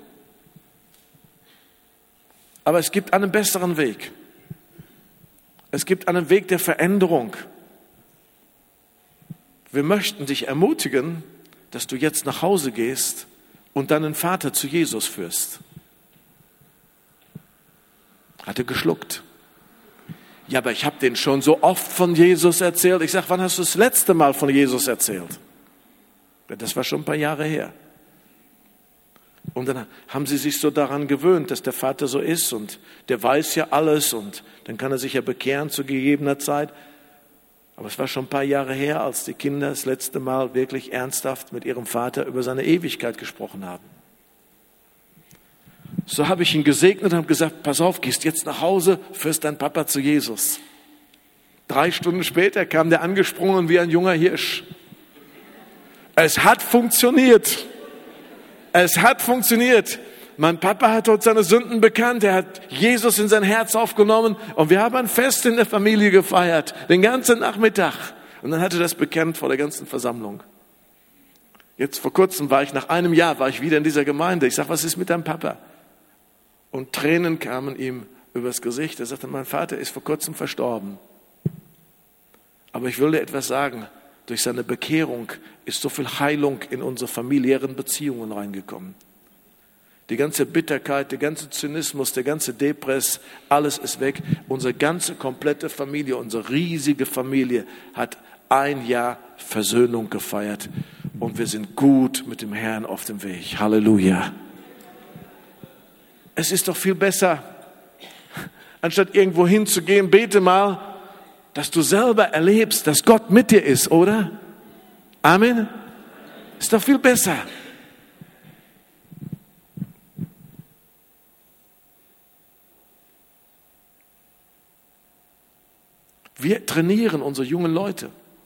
Aber es gibt einen besseren Weg. Es gibt einen Weg der Veränderung. Wir möchten dich ermutigen, dass du jetzt nach Hause gehst und deinen Vater zu Jesus führst. Hat er geschluckt. Ja, aber ich habe denen schon so oft von Jesus erzählt. Ich sage, wann hast du das letzte Mal von Jesus erzählt? Ja, das war schon ein paar Jahre her. Und dann haben sie sich so daran gewöhnt, dass der Vater so ist und der weiß ja alles und dann kann er sich ja bekehren zu gegebener Zeit. Aber es war schon ein paar Jahre her, als die Kinder das letzte Mal wirklich ernsthaft mit ihrem Vater über seine Ewigkeit gesprochen haben. So habe ich ihn gesegnet und habe gesagt, pass auf, gehst jetzt nach Hause, führst deinen Papa zu Jesus. 3 Stunden später kam der angesprungen wie ein junger Hirsch. Es hat funktioniert. Es hat funktioniert. Mein Papa hat dort seine Sünden bekannt, er hat Jesus in sein Herz aufgenommen und wir haben ein Fest in der Familie gefeiert, den ganzen Nachmittag. Und dann hat er das bekannt vor der ganzen Versammlung. Jetzt vor kurzem nach einem Jahr war ich wieder in dieser Gemeinde. Ich sage, was ist mit deinem Papa? Und Tränen kamen ihm übers Gesicht. Er sagte, mein Vater ist vor kurzem verstorben. Aber ich will dir etwas sagen. Durch seine Bekehrung ist so viel Heilung in unsere familiären Beziehungen reingekommen. Die ganze Bitterkeit, der ganze Zynismus, der ganze Depress, alles ist weg. Unsere ganze komplette Familie, unsere riesige Familie hat 1 Jahr Versöhnung gefeiert. Und wir sind gut mit dem Herrn auf dem Weg. Halleluja. Es ist doch viel besser, anstatt irgendwo hinzugehen, bete mal, dass du selber erlebst, dass Gott mit dir ist, oder? Amen? Ist doch viel besser. Wir trainieren unsere jungen Leute,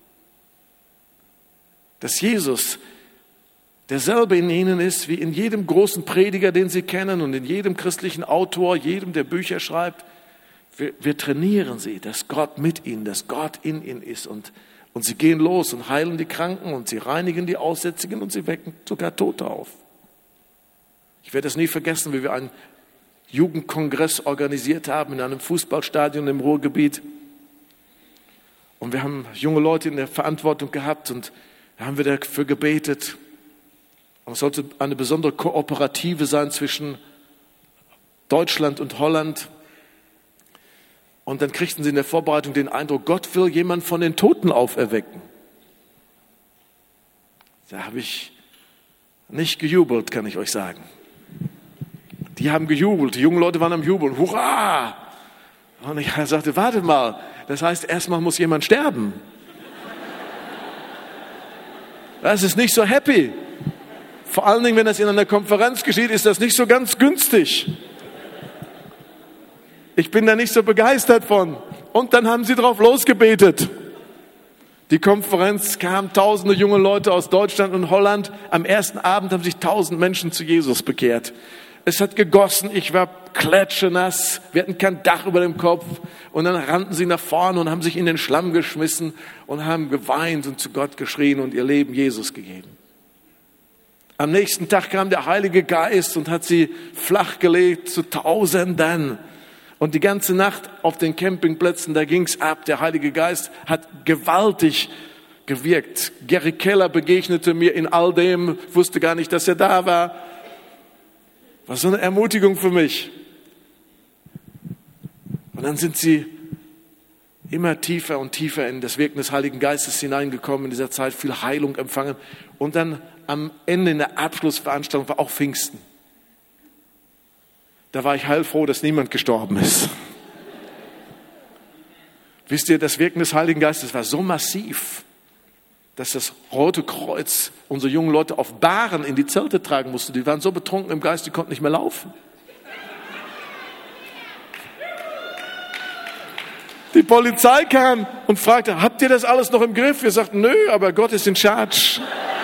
dass Jesus derselbe in ihnen ist, wie in jedem großen Prediger, den sie kennen und in jedem christlichen Autor, jedem, der Bücher schreibt. Wir trainieren sie, dass Gott mit ihnen, dass Gott in ihnen ist und sie gehen los und heilen die Kranken und sie reinigen die Aussätzigen und sie wecken sogar Tote auf. Ich werde das nie vergessen, wie wir einen Jugendkongress organisiert haben in einem Fußballstadion im Ruhrgebiet. Und wir haben junge Leute in der Verantwortung gehabt und da haben wir dafür gebetet. Und es sollte eine besondere Kooperative sein zwischen Deutschland und Holland. Und dann kriegten sie in der Vorbereitung den Eindruck, Gott will jemand von den Toten auferwecken. Da habe ich nicht gejubelt, kann ich euch sagen. Die haben gejubelt, die jungen Leute waren am Jubeln. Hurra! Und ich sagte, warte mal, das heißt, erstmal muss jemand sterben. Das ist nicht so happy. Vor allen Dingen, wenn das in einer Konferenz geschieht, ist das nicht so ganz günstig. Ich bin da nicht so begeistert von. Und dann haben sie drauf losgebetet. Die Konferenz kam, tausende junge Leute aus Deutschland und Holland. Am ersten Abend haben sich 1000 Menschen zu Jesus bekehrt. Es hat gegossen, ich war klatschenass, wir hatten kein Dach über dem Kopf. Und dann rannten sie nach vorne und haben sich in den Schlamm geschmissen und haben geweint und zu Gott geschrien und ihr Leben Jesus gegeben. Am nächsten Tag kam der Heilige Geist und hat sie flachgelegt zu Tausenden. Und die ganze Nacht auf den Campingplätzen, da ging's ab. Der Heilige Geist hat gewaltig gewirkt. Gary Keller begegnete mir in all dem, wusste gar nicht, dass er da war. War so eine Ermutigung für mich. Und dann sind sie immer tiefer und tiefer in das Wirken des Heiligen Geistes hineingekommen, in dieser Zeit viel Heilung empfangen. Und dann am Ende in der Abschlussveranstaltung war auch Pfingsten. Da war ich heilfroh, dass niemand gestorben ist. Wisst ihr, das Wirken des Heiligen Geistes war so massiv, dass das Rote Kreuz unsere jungen Leute auf Bahren in die Zelte tragen musste. Die waren so betrunken im Geist, die konnten nicht mehr laufen. Die Polizei kam und fragte, habt ihr das alles noch im Griff? Wir sagten, nö, aber Gott ist in charge.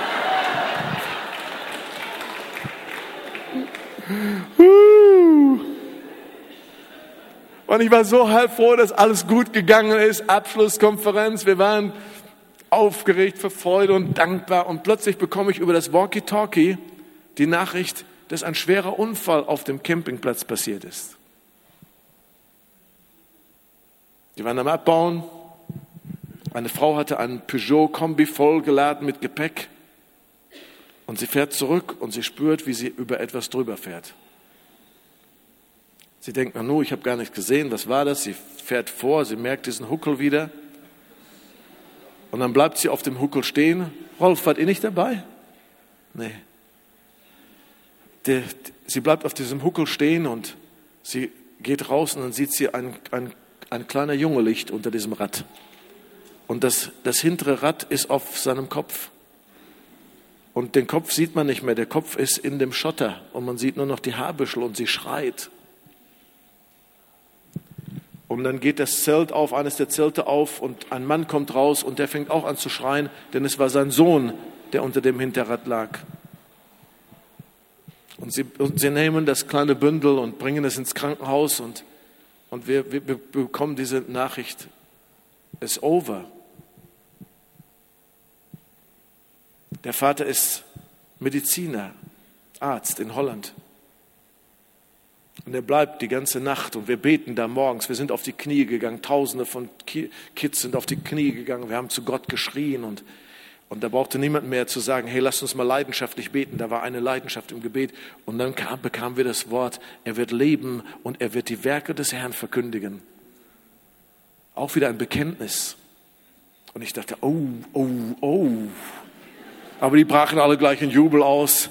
Und ich war so heilfroh, dass alles gut gegangen ist. Abschlusskonferenz, wir waren aufgeregt vor Freude und dankbar. Und plötzlich bekomme ich über das Walkie-Talkie die Nachricht, dass ein schwerer Unfall auf dem Campingplatz passiert ist. Die waren am Abbauen. Eine Frau hatte einen Peugeot-Kombi vollgeladen mit Gepäck. Und sie fährt zurück und sie spürt, wie sie über etwas drüber fährt. Sie denkt, na nu, ich habe gar nichts gesehen, was war das? Sie fährt vor, sie merkt diesen Huckel wieder. Und dann bleibt sie auf dem Huckel stehen. Rolf, wart ihr nicht dabei? Nee. Sie bleibt auf diesem Huckel stehen und sie geht raus und dann sieht sie ein kleiner Junge Licht unter diesem Rad. Und das hintere Rad ist auf seinem Kopf. Und den Kopf sieht man nicht mehr, der Kopf ist in dem Schotter und man sieht nur noch die Haarbüschel und sie schreit. Und dann geht das Zelt auf, eines der Zelte auf und ein Mann kommt raus und der fängt auch an zu schreien, denn es war sein Sohn, der unter dem Hinterrad lag. Und sie nehmen das kleine Bündel und bringen es ins Krankenhaus und wir bekommen diese Nachricht, it's over. Der Vater ist Mediziner, Arzt in Holland. Und er bleibt die ganze Nacht und wir beten da morgens. Wir sind auf die Knie gegangen, Tausende von Kids sind auf die Knie gegangen. Wir haben zu Gott geschrien und da brauchte niemand mehr zu sagen, hey, lasst uns mal leidenschaftlich beten. Da war eine Leidenschaft im Gebet. Und dann bekamen wir das Wort, er wird leben und er wird die Werke des Herrn verkündigen. Auch wieder ein Bekenntnis. Und ich dachte, oh. Aber die brachen alle gleich in Jubel aus.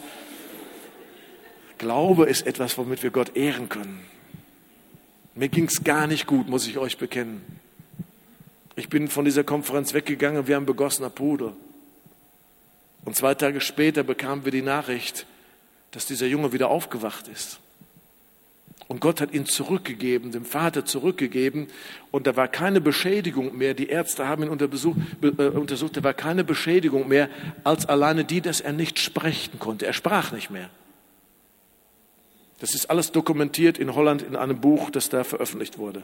Glaube ist etwas, womit wir Gott ehren können. Mir ging es gar nicht gut, muss ich euch bekennen. Ich bin von dieser Konferenz weggegangen, wir haben begossener Pudel. Und 2 Tage später bekamen wir die Nachricht, dass dieser Junge wieder aufgewacht ist. Und Gott hat ihn zurückgegeben, dem Vater zurückgegeben. Und da war keine Beschädigung mehr. Die Ärzte haben ihn untersucht, da war keine Beschädigung mehr, als alleine die, dass er nicht sprechen konnte. Er sprach nicht mehr. Das ist alles dokumentiert in Holland in einem Buch, das da veröffentlicht wurde.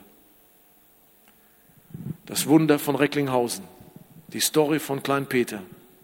Das Wunder von Recklinghausen. Die Story von Klein Peter.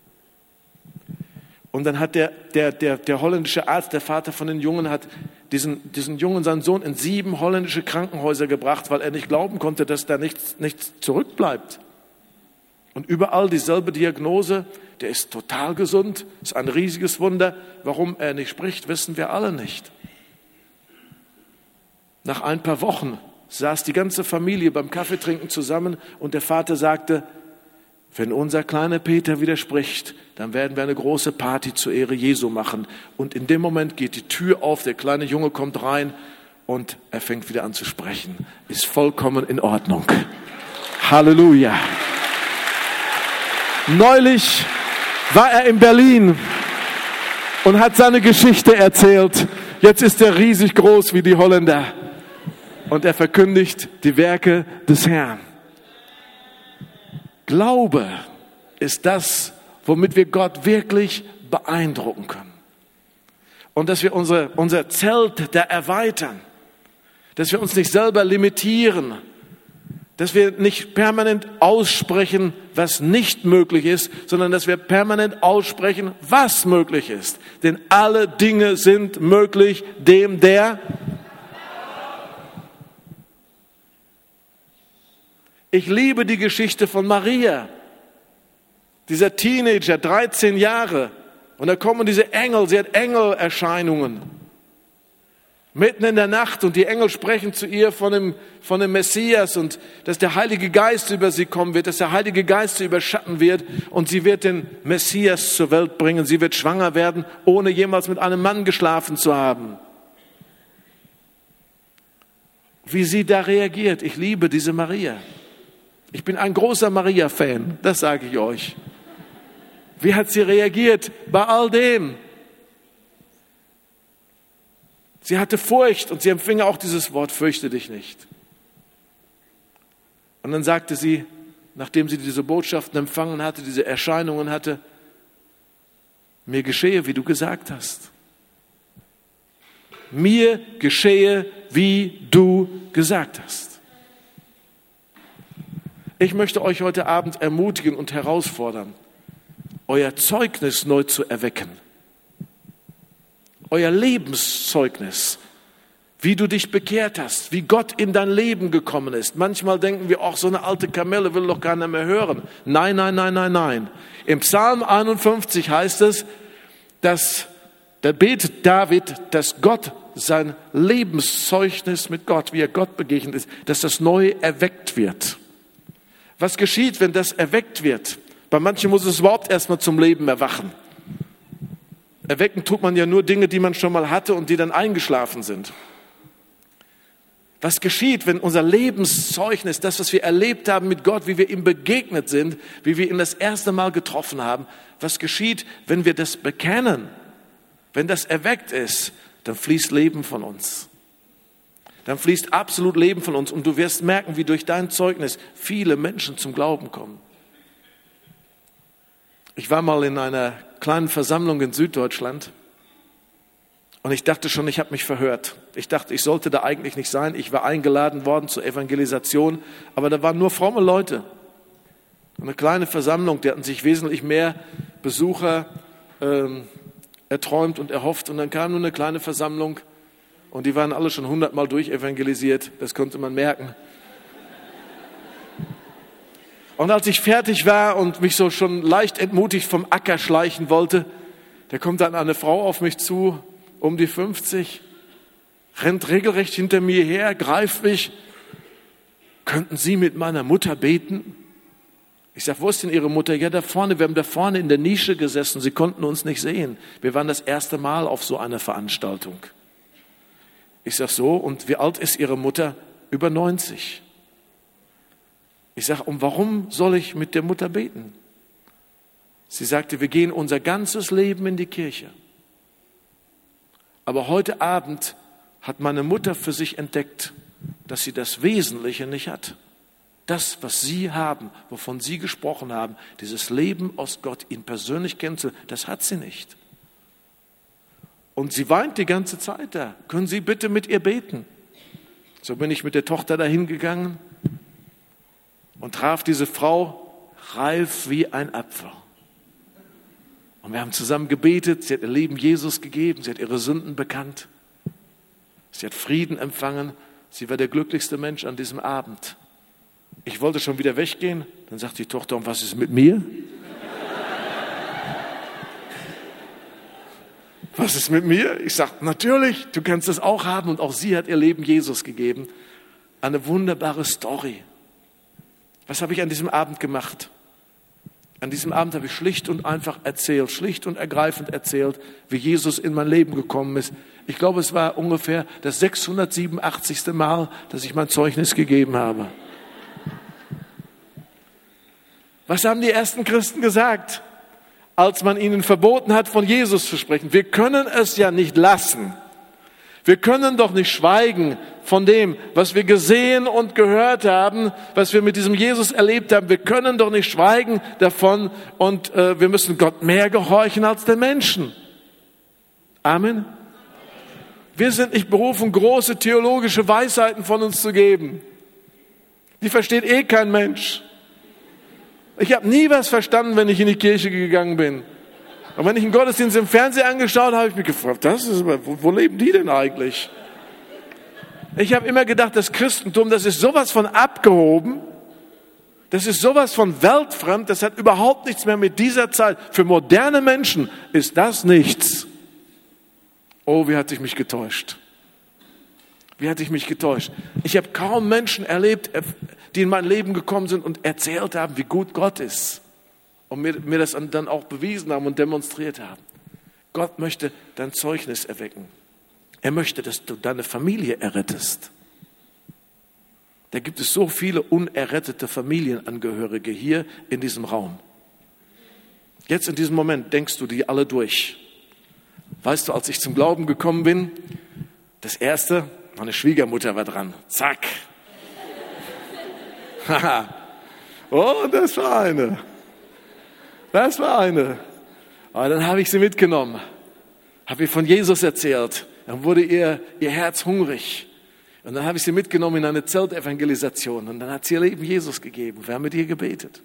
Und dann hat der holländische Arzt, der Vater von den Jungen, hat diesen Jungen, seinen Sohn, in 7 holländische Krankenhäuser gebracht, weil er nicht glauben konnte, dass da nichts zurückbleibt. Und überall dieselbe Diagnose, der ist total gesund, ist ein riesiges Wunder. Warum er nicht spricht, wissen wir alle nicht. Nach ein paar Wochen saß die ganze Familie beim Kaffeetrinken zusammen und der Vater sagte, wenn unser kleiner Peter widerspricht, dann werden wir eine große Party zur Ehre Jesu machen. Und in dem Moment geht die Tür auf, der kleine Junge kommt rein und er fängt wieder an zu sprechen. Ist vollkommen in Ordnung. Halleluja. Neulich war er in Berlin und hat seine Geschichte erzählt. Jetzt ist er riesig groß wie die Holländer. Und er verkündigt die Werke des Herrn. Glaube ist das, womit wir Gott wirklich beeindrucken können. Und dass wir unser Zelt da erweitern. Dass wir uns nicht selber limitieren. Dass wir nicht permanent aussprechen, was nicht möglich ist, sondern dass wir permanent aussprechen, was möglich ist. Denn alle Dinge sind möglich dem, der... Ich liebe die Geschichte von Maria, dieser Teenager, 13 Jahre. Und da kommen diese Engel, sie hat Engelerscheinungen. Mitten in der Nacht und die Engel sprechen zu ihr von dem Messias und dass der Heilige Geist über sie kommen wird, dass der Heilige Geist sie überschatten wird und sie wird den Messias zur Welt bringen. Sie wird schwanger werden, ohne jemals mit einem Mann geschlafen zu haben. Wie sie da reagiert, ich liebe diese Maria. Ich bin ein großer Maria-Fan, das sage ich euch. Wie hat sie reagiert bei all dem? Sie hatte Furcht und sie empfing auch dieses Wort, fürchte dich nicht. Und dann sagte sie, nachdem sie diese Botschaften empfangen hatte, diese Erscheinungen hatte, mir geschehe, wie du gesagt hast. Mir geschehe, wie du gesagt hast. Ich möchte euch heute Abend ermutigen und herausfordern, euer Zeugnis neu zu erwecken. Euer Lebenszeugnis, wie du dich bekehrt hast, wie Gott in dein Leben gekommen ist. Manchmal denken wir, ach, so eine alte Kamelle will doch keiner mehr hören. Nein, nein, nein, nein, nein. Im Psalm 51 heißt es, da betet David, dass Gott sein Lebenszeugnis mit Gott, wie er Gott begegnet ist, dass das neu erweckt wird. Was geschieht, wenn das erweckt wird? Bei manchen muss es überhaupt erstmal zum Leben erwachen. Erwecken tut man ja nur Dinge, die man schon mal hatte und die dann eingeschlafen sind. Was geschieht, wenn unser Lebenszeugnis, das, was wir erlebt haben mit Gott, wie wir ihm begegnet sind, wie wir ihn das erste Mal getroffen haben, was geschieht, wenn wir das bekennen? Wenn das erweckt ist, dann fließt Leben von uns. Dann fließt absolut Leben von uns und du wirst merken, wie durch dein Zeugnis viele Menschen zum Glauben kommen. Ich war mal in einer kleinen Versammlung in Süddeutschland und ich dachte schon, ich habe mich verhört. Ich dachte, ich sollte da eigentlich nicht sein. Ich war eingeladen worden zur Evangelisation, aber da waren nur fromme Leute. Eine kleine Versammlung, die hatten sich wesentlich mehr Besucher erträumt und erhofft und dann kam nur eine kleine Versammlung. Und die waren alle schon 100-mal durchevangelisiert, das konnte man merken. Und als ich fertig war und mich so schon leicht entmutigt vom Acker schleichen wollte, da kommt dann eine Frau auf mich zu, um die 50, rennt regelrecht hinter mir her, greift mich. Könnten Sie mit meiner Mutter beten? Ich sage, wo ist denn Ihre Mutter? Ja, da vorne, wir haben da vorne in der Nische gesessen, Sie konnten uns nicht sehen. Wir waren das erste Mal auf so einer Veranstaltung. Ich sage so, und wie alt ist Ihre Mutter? Über 90. Ich sage, und warum soll ich mit der Mutter beten? Sie sagte, wir gehen unser ganzes Leben in die Kirche. Aber heute Abend hat meine Mutter für sich entdeckt, dass sie das Wesentliche nicht hat. Das, was Sie haben, wovon Sie gesprochen haben, dieses Leben aus Gott, ihn persönlich kennenzulernen, das hat sie nicht. Und sie weint die ganze Zeit da. Können Sie bitte mit ihr beten? So bin ich mit der Tochter dahin gegangen und traf diese Frau reif wie ein Apfel. Und wir haben zusammen gebetet. Sie hat ihr Leben Jesus gegeben. Sie hat ihre Sünden bekannt. Sie hat Frieden empfangen. Sie war der glücklichste Mensch an diesem Abend. Ich wollte schon wieder weggehen. Dann sagt die Tochter, und was ist mit mir? Was ist mit mir? Ich sage, natürlich, du kannst es auch haben. Und auch sie hat ihr Leben Jesus gegeben. eine wunderbare Story. Was habe ich an diesem Abend gemacht? An diesem Abend habe ich schlicht und einfach erzählt, schlicht und ergreifend erzählt, wie Jesus in mein Leben gekommen ist. Ich glaube, es war ungefähr das 687. Mal, dass ich mein Zeugnis gegeben habe. Was haben die ersten Christen gesagt, als man ihnen verboten hat, von Jesus zu sprechen? Wir können es ja nicht lassen. Wir können doch nicht schweigen von dem, was wir gesehen und gehört haben, was wir mit diesem Jesus erlebt haben. Wir können doch nicht schweigen davon und wir müssen Gott mehr gehorchen als den Menschen. Amen. Wir sind nicht berufen, große theologische Weisheiten von uns zu geben. Die versteht eh kein Mensch. Ich habe nie was verstanden, wenn ich in die Kirche gegangen bin. Und wenn ich einen Gottesdienst im Fernsehen angeschaut habe, habe ich mich gefragt, wo leben die denn eigentlich? Ich habe immer gedacht, das Christentum, das ist sowas von abgehoben, das ist sowas von weltfremd, das hat überhaupt nichts mehr mit dieser Zeit. Für moderne Menschen ist das nichts. Oh, wie hatte ich mich getäuscht. Wie hatte ich mich getäuscht. Ich habe kaum Menschen erlebt, die in mein Leben gekommen sind und erzählt haben, wie gut Gott ist. Und mir das dann auch bewiesen haben und demonstriert haben. Gott möchte dein Zeugnis erwecken. Er möchte, dass du deine Familie errettest. Da gibt es so viele unerrettete Familienangehörige hier in diesem Raum. Jetzt in diesem Moment denkst du die alle durch. Weißt du, als ich zum Glauben gekommen bin, das Erste, meine Schwiegermutter war dran. Zack. Oh, das war eine. Das war eine. Aber dann habe ich sie mitgenommen, habe ihr von Jesus erzählt. Dann wurde ihr Herz hungrig. Und dann habe ich sie mitgenommen in eine Zeltevangelisation. Und dann hat sie ihr Leben Jesus gegeben. Wir haben mit ihr gebetet.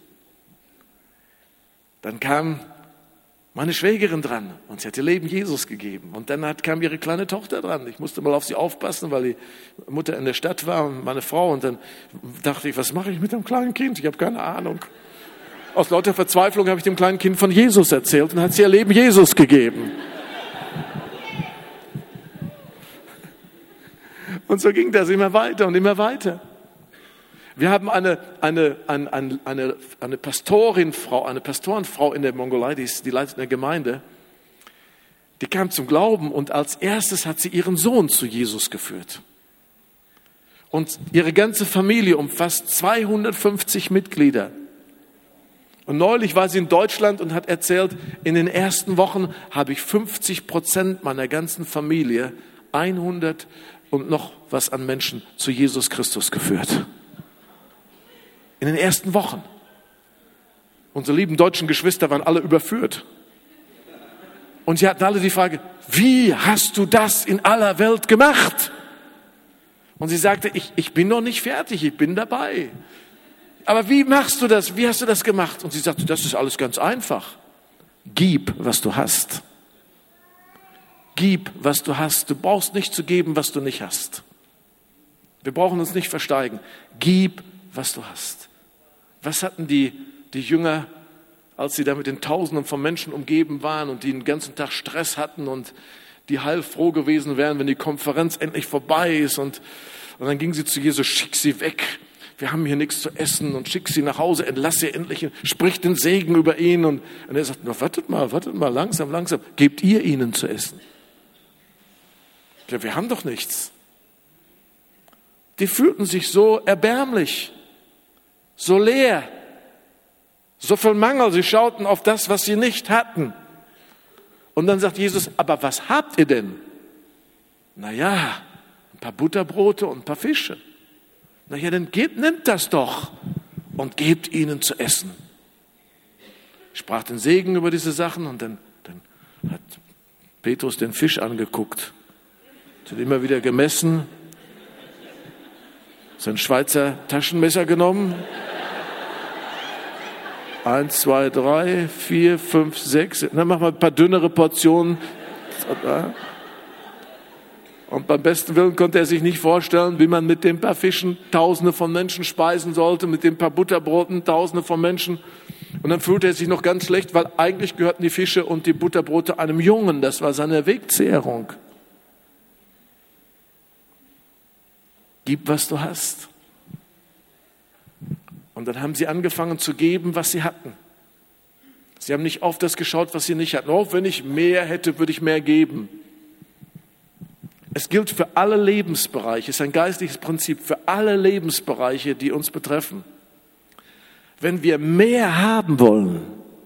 Dann kam meine Schwägerin dran und sie hat ihr Leben Jesus gegeben. Und dann kam ihre kleine Tochter dran. Ich musste mal auf sie aufpassen, weil die Mutter in der Stadt war und meine Frau. Und dann dachte ich, was mache ich mit dem kleinen Kind? Ich habe keine Ahnung. Aus lauter Verzweiflung habe ich dem kleinen Kind von Jesus erzählt und hat sie ihr Leben Jesus gegeben. Und so ging das immer weiter und immer weiter. Wir haben eine Pastorenfrau in der Mongolei, die leitet eine Gemeinde, die kam zum Glauben und als erstes hat sie ihren Sohn zu Jesus geführt. Und ihre ganze Familie umfasst 250 Mitglieder. Und neulich war sie in Deutschland und hat erzählt, in den ersten Wochen habe ich 50% meiner ganzen Familie, 100 und noch was an Menschen zu Jesus Christus geführt. In den ersten Wochen. Unsere lieben deutschen Geschwister waren alle überführt. Und sie hatten alle die Frage, wie hast du das in aller Welt gemacht? Und sie sagte, ich bin noch nicht fertig, ich bin dabei. Aber wie machst du das? Wie hast du das gemacht? Und sie sagte, das ist alles ganz einfach. Gib, was du hast. Gib, was du hast. Du brauchst nicht zu geben, was du nicht hast. Wir brauchen uns nicht versteigen. Gib, was du hast. Was hatten die Jünger, als sie da mit den Tausenden von Menschen umgeben waren und die den ganzen Tag Stress hatten und die heilfroh gewesen wären, wenn die Konferenz endlich vorbei ist. Und dann ging sie zu Jesus, schick sie weg. Wir haben hier nichts zu essen und schick sie nach Hause, entlass sie endlich, sprich den Segen über ihn. Und er sagt, na, wartet mal, langsam, gebt ihr ihnen zu essen. Ja, wir haben doch nichts. Die fühlten sich so erbärmlich, so leer, so viel Mangel. Sie schauten auf das, was sie nicht hatten. Und dann sagt Jesus, aber was habt ihr denn? Naja, ein paar Butterbrote und ein paar Fische. Naja, dann nehmt das doch und gebt ihnen zu essen. Sprach den Segen über diese Sachen und dann hat Petrus den Fisch angeguckt. Hat immer wieder gemessen, sein Schweizer Taschenmesser genommen. 1, 2, 3, 4, 5, 6. Dann machen wir ein paar dünnere Portionen. Und beim besten Willen konnte er sich nicht vorstellen, wie man mit den paar Fischen Tausende von Menschen speisen sollte, mit den paar Butterbroten Tausende von Menschen. Und dann fühlte er sich noch ganz schlecht, weil eigentlich gehörten die Fische und die Butterbrote einem Jungen. Das war seine Wegzehrung. gib, was du hast. Und dann haben sie angefangen zu geben, was sie hatten. Sie haben nicht auf das geschaut, was sie nicht hatten. Oh, wenn ich mehr hätte, würde ich mehr geben. Es gilt für alle Lebensbereiche, es ist ein geistliches Prinzip für alle Lebensbereiche, die uns betreffen. Wenn wir mehr haben wollen,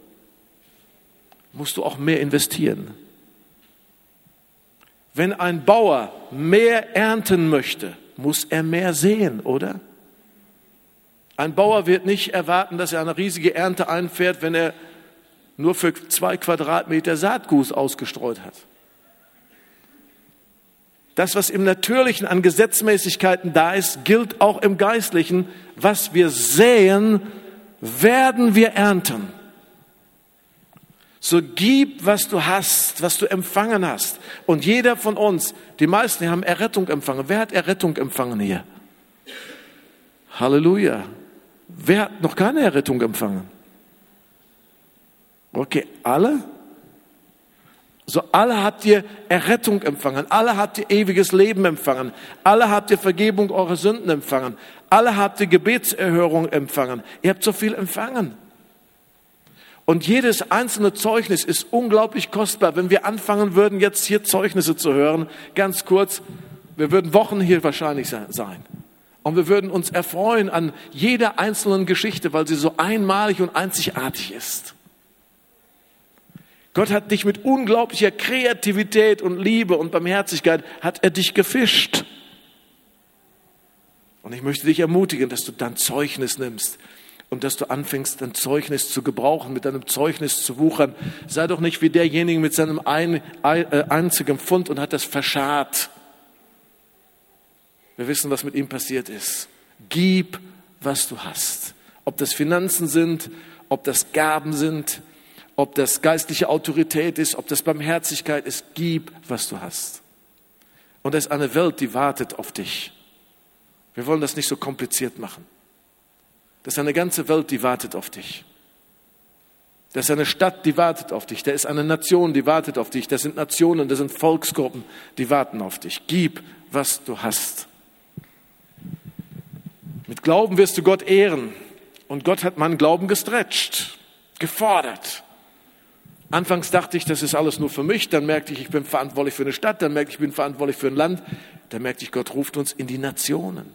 musst du auch mehr investieren. Wenn ein Bauer mehr ernten möchte, muss er mehr säen, oder? Ein Bauer wird nicht erwarten, dass er eine riesige Ernte einfährt, wenn er nur für 2 Quadratmeter Saatgut ausgestreut hat. Das, was im Natürlichen an Gesetzmäßigkeiten da ist, gilt auch im Geistlichen. Was wir säen, werden wir ernten. So gib, was du hast, was du empfangen hast. Und jeder von uns, die meisten haben Errettung empfangen. Wer hat Errettung empfangen hier? Halleluja. Wer hat noch keine Errettung empfangen? Okay, alle? So, alle habt ihr Errettung empfangen, alle habt ihr ewiges Leben empfangen, alle habt ihr Vergebung eurer Sünden empfangen, alle habt ihr Gebetserhörung empfangen. Ihr habt so viel empfangen. Und jedes einzelne Zeugnis ist unglaublich kostbar. Wenn wir anfangen würden, jetzt hier Zeugnisse zu hören, ganz kurz, wir würden Wochen hier wahrscheinlich sein. Und wir würden uns erfreuen an jeder einzelnen Geschichte, weil sie so einmalig und einzigartig ist. Gott hat dich mit unglaublicher Kreativität und Liebe und Barmherzigkeit, hat er dich gefischt. Und ich möchte dich ermutigen, dass du dein Zeugnis nimmst und dass du anfängst, dein Zeugnis zu gebrauchen, mit deinem Zeugnis zu wuchern. Sei doch nicht wie derjenige mit seinem einzigen Pfund und hat das verscharrt. Wir wissen, was mit ihm passiert ist. Gib, was du hast. Ob das Finanzen sind, ob das Gaben sind, ob das geistliche Autorität ist, ob das Barmherzigkeit ist, gib, was du hast. Und es ist eine Welt, die wartet auf dich. Wir wollen das nicht so kompliziert machen. Das ist eine ganze Welt, die wartet auf dich. Das ist eine Stadt, die wartet auf dich. Da ist eine Nation, die wartet auf dich. Das sind Nationen, das sind Volksgruppen, die warten auf dich. Gib, was du hast. Mit Glauben wirst du Gott ehren. Und Gott hat meinen Glauben gestretcht, gefordert. Anfangs dachte ich, das ist alles nur für mich. Dann merkte ich bin verantwortlich für eine Stadt. Dann merkte ich bin verantwortlich für ein Land. Dann merkte ich, Gott ruft uns in die Nationen.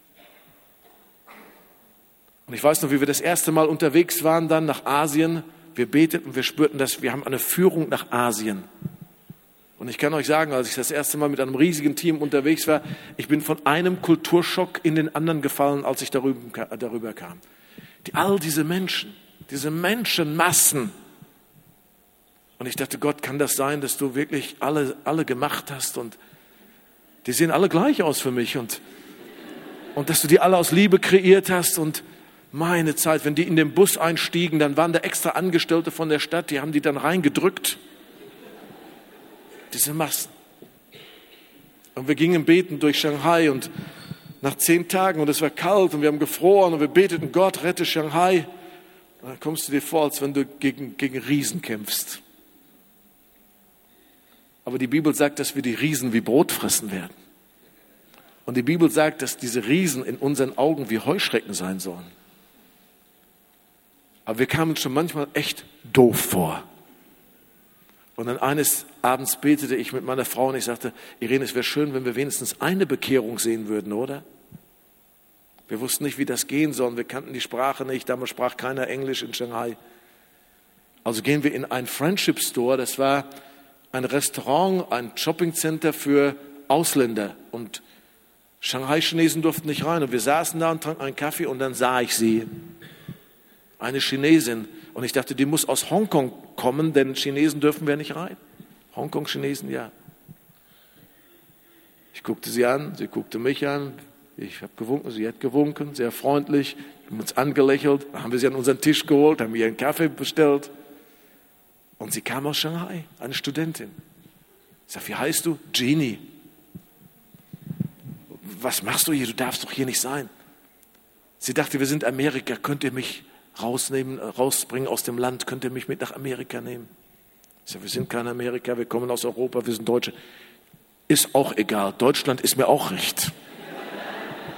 Und ich weiß noch, wie wir das erste Mal unterwegs waren dann nach Asien. Wir beteten, wir spürten das, wir haben eine Führung nach Asien. Und ich kann euch sagen, als ich das erste Mal mit einem riesigen Team unterwegs war, ich bin von einem Kulturschock in den anderen gefallen, als ich darüber kam. All diese Menschen, diese Menschenmassen. Und ich dachte, Gott, kann das sein, dass du wirklich alle gemacht hast? Und die sehen alle gleich aus für mich. Und dass du die alle aus Liebe kreiert hast. Und meine Zeit, wenn die in den Bus einstiegen, dann waren da extra Angestellte von der Stadt, die haben die dann reingedrückt. Diese Massen. Und wir gingen beten durch Shanghai und nach 10 Tagen und es war kalt und wir haben gefroren und wir beteten, Gott, rette Shanghai. Und dann kommst du dir vor, als wenn du gegen Riesen kämpfst. Aber die Bibel sagt, dass wir die Riesen wie Brot fressen werden. Und die Bibel sagt, dass diese Riesen in unseren Augen wie Heuschrecken sein sollen. Aber wir kamen schon manchmal echt doof vor. Und dann eines Abends betete ich mit meiner Frau und ich sagte, Irene, es wäre schön, wenn wir wenigstens eine Bekehrung sehen würden, oder? Wir wussten nicht, wie das gehen soll. Wir kannten die Sprache nicht. Damals sprach keiner Englisch in Shanghai. Also gehen wir in einen Friendship Store. Das war ein Restaurant, ein Shoppingcenter für Ausländer. Und Shanghai-Chinesen durften nicht rein. Und wir saßen da und tranken einen Kaffee und dann sah ich sie. Eine Chinesin. Und ich dachte, die muss aus Hongkong kommen, denn Chinesen dürfen wir nicht rein. Hongkong-Chinesen, ja. Ich guckte sie an, sie guckte mich an. Ich habe gewunken, sie hat gewunken, sehr freundlich. Wir haben uns angelächelt. Dann haben wir sie an unseren Tisch geholt, haben ihr einen Kaffee bestellt. Und sie kam aus Shanghai, eine Studentin. Ich sage, wie heißt du? Jeannie. Was machst du hier? Du darfst doch hier nicht sein. Sie dachte, wir sind Amerika. Könnt ihr mich rausbringen aus dem Land? Könnt ihr mich mit nach Amerika nehmen? Ich sage, wir sind kein Amerika, wir kommen aus Europa, wir sind Deutsche. Ist auch egal. Deutschland ist mir auch recht.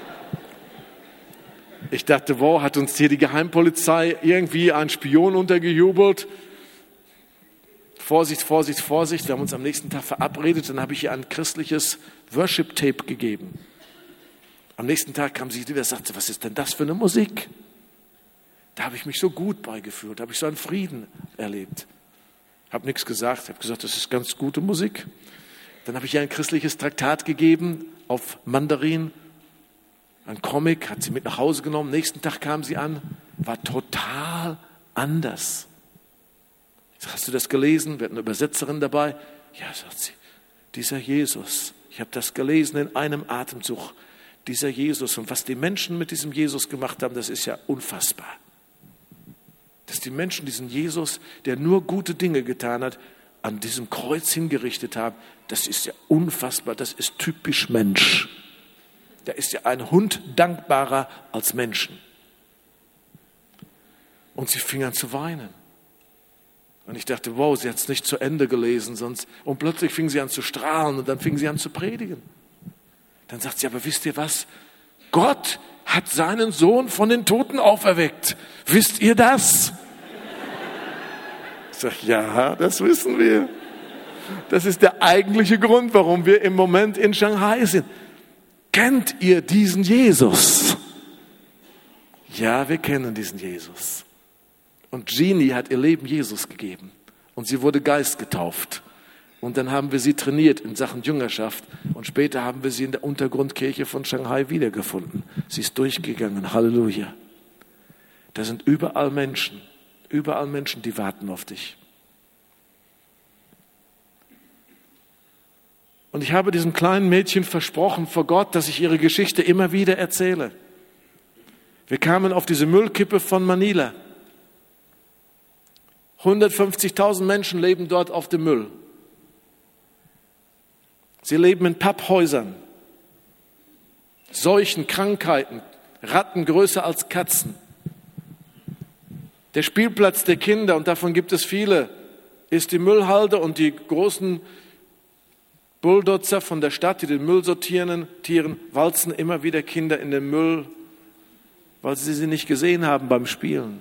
Ich dachte, wow, hat uns hier die Geheimpolizei irgendwie einen Spion untergejubelt? Vorsicht, Vorsicht, Vorsicht. Wir haben uns am nächsten Tag verabredet. Dann habe ich ihr ein christliches Worship-Tape gegeben. Am nächsten Tag kam sie wieder und sagte, was ist denn das für eine Musik? Da habe ich mich so gut beigefühlt, da habe ich so einen Frieden erlebt. Habe nichts gesagt, habe gesagt, das ist ganz gute Musik. Dann habe ich ihr ein christliches Traktat gegeben auf Mandarin, ein Comic, hat sie mit nach Hause genommen. Nächsten Tag kam sie an, war total anders. Ich sag, hast du das gelesen? Wir hatten eine Übersetzerin dabei. Ja, sagt sie, dieser Jesus, ich habe das gelesen in einem Atemzug. Dieser Jesus und was die Menschen mit diesem Jesus gemacht haben, das ist ja unfassbar. Dass die Menschen diesen Jesus, der nur gute Dinge getan hat, an diesem Kreuz hingerichtet haben, das ist ja unfassbar, das ist typisch Mensch. Da ist ja ein Hund dankbarer als Menschen. Und sie fing an zu weinen. Und ich dachte, wow, sie hat es nicht zu Ende gelesen, sonst. Und plötzlich fing sie an zu strahlen und dann fing sie an zu predigen. Dann sagt sie, aber wisst ihr was? Gott hat seinen Sohn von den Toten auferweckt. Wisst ihr das? Ich sage, ja, das wissen wir. Das ist der eigentliche Grund, warum wir im Moment in Shanghai sind. Kennt ihr diesen Jesus? Ja, wir kennen diesen Jesus. Und Jeannie hat ihr Leben Jesus gegeben. Und sie wurde geistgetauft. Und dann haben wir sie trainiert in Sachen Jüngerschaft. Und später haben wir sie in der Untergrundkirche von Shanghai wiedergefunden. Sie ist durchgegangen. Halleluja. Da sind überall Menschen, die warten auf dich. Und ich habe diesem kleinen Mädchen versprochen vor Gott, dass ich ihre Geschichte immer wieder erzähle. Wir kamen auf diese Müllkippe von Manila. 150.000 Menschen leben dort auf dem Müll. Sie leben in Papphäusern. Seuchen, Krankheiten, Ratten größer als Katzen. Der Spielplatz der Kinder, und davon gibt es viele, ist die Müllhalde und die großen Bulldozer von der Stadt, die den Müll sortieren, walzen immer wieder Kinder in den Müll, weil sie nicht gesehen haben beim Spielen.